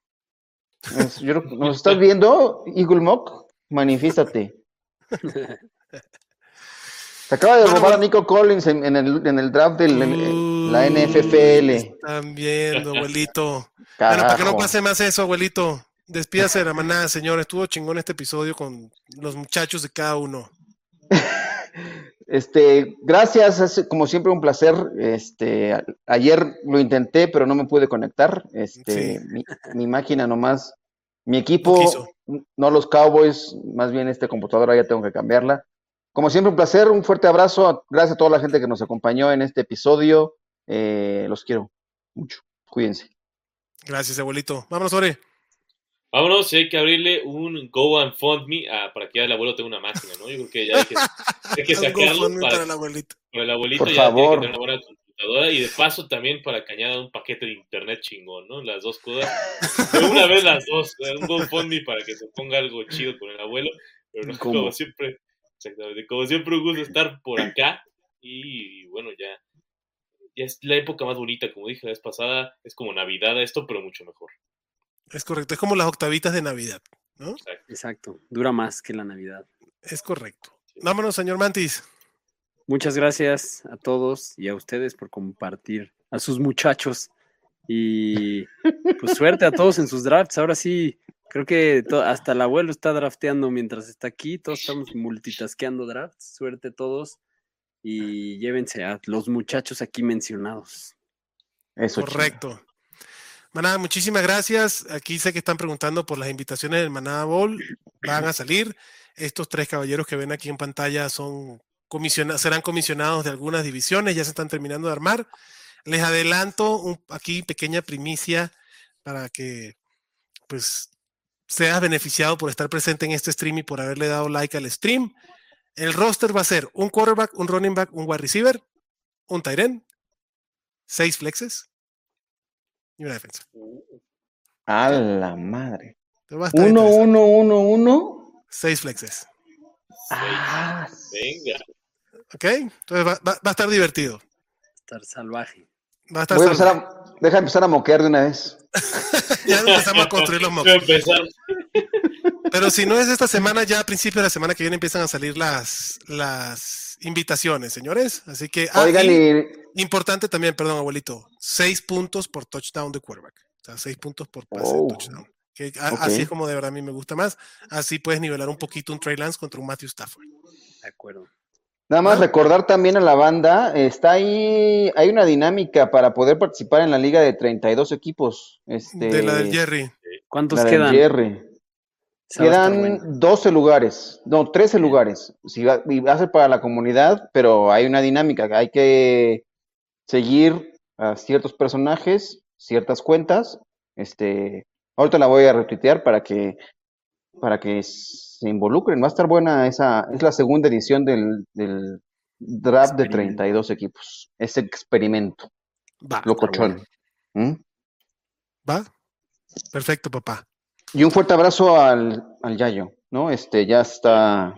¿Nos estás viendo, Eagle Mock? Manifiéstate. Se acaba de robar a Nico Collins en el draft de la NFL. Están viendo, abuelito. Bueno, para que no pase más eso, abuelito. Despídase de la manada, señor. Estuvo chingón este episodio con los muchachos de cada uno. Gracias, es como siempre un placer. Ayer lo intenté, pero no me pude conectar. Sí. Mi máquina nomás, mi No equipo, quiso. no los Cowboys, más bien esta computadora ya tengo que cambiarla. Como siempre, un placer, un fuerte abrazo. Gracias a toda la gente que nos acompañó en este episodio. Los quiero mucho. Cuídense. Gracias, abuelito. Vámonos, Ore. Vámonos, si hay que abrirle un GoFundMe para que ya el abuelo tenga una máquina, ¿no? Yo creo que ya hay que sacarlo para el abuelito. para el abuelito. Por ya favor. tiene que tener una buena computadora y de paso también para que añada un paquete de internet chingón, ¿no? Las dos cosas. De una vez las dos. Un GoFundMe para que se ponga algo chido con el abuelo. Pero no, como siempre, exactamente, como siempre un gusto estar por acá. Y bueno, ya es la época más bonita, como dije la vez pasada. Es como Navidad esto, pero mucho mejor. Es correcto, es como las octavitas de Navidad, ¿no? Exacto, dura más que la Navidad. Es correcto. Vámonos, señor Mantis. Muchas gracias a todos y a ustedes por compartir, a sus muchachos. Y pues suerte a todos en sus drafts. Ahora sí, creo que hasta el abuelo está drafteando mientras está aquí. Todos estamos multitaskeando drafts. Suerte a todos y llévense a los muchachos aquí mencionados. Eso. Correcto. Chido. Manada, muchísimas gracias. Aquí sé que están preguntando por las invitaciones del Manada Bowl. Van a salir. Estos 3 caballeros que ven aquí en pantalla serán comisionados de algunas divisiones. Ya se están terminando de armar. Les adelanto aquí pequeña primicia para que pues seas beneficiado por estar presente en este stream y por haberle dado like al stream. El roster va a ser un quarterback, un running back, un wide receiver, un tight end, 6 flexes y una defensa. A la madre. 1, 6 flexes. Venga. Ok, entonces va a estar divertido. Estar salvaje. Va a estar salvaje. Deja empezar a moquear de una vez. Ya empezamos a construir los mocos. Pero si no es esta semana, ya a principios de la semana que viene empiezan a salir las invitaciones, señores. Así que, importante también, perdón, abuelito, 6 puntos por touchdown de quarterback. O sea, 6 puntos por pase de touchdown. Así es como de verdad a mí me gusta más. Así puedes nivelar un poquito un Trey Lance contra un Matthew Stafford. De acuerdo. Nada más recordar también a la banda, está ahí, hay una dinámica para poder participar en la liga de 32 equipos. De la del Jerry. ¿Cuántos quedan? Jerry. Quedan 12 lugares, no, 13 lugares. Y va a ser para la comunidad, pero hay una dinámica, hay que seguir a ciertos personajes, ciertas cuentas. Ahorita la voy a retuitear para que se involucren. Va a estar buena es la segunda edición del draft de 32 equipos. Ese experimento. Va. Locochón. Va. Perfecto, papá. Y un fuerte abrazo al Yayo, ¿no? Ya está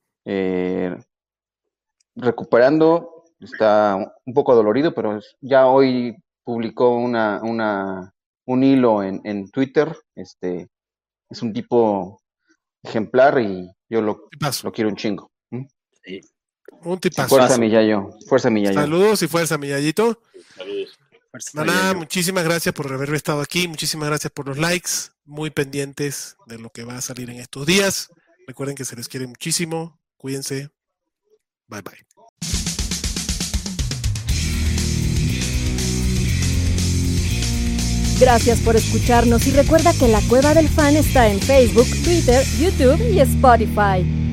recuperando, está un poco dolorido, pero ya hoy publicó un hilo en Twitter. Es un tipo ejemplar y yo lo quiero un chingo. Sí. Un tipazo. Fuerza, mi Yayo. Fuerza, mi Yayo. Saludos y fuerza, mi Yayito. Saludos. Maná, muchísimas gracias por haber estado aquí. Muchísimas gracias por los likes. Muy pendientes de lo que va a salir en estos días. Recuerden que se les quiere muchísimo. Cuídense. Bye, bye. Gracias por escucharnos y recuerda que La Cueva del Fan está en Facebook, Twitter, YouTube y Spotify.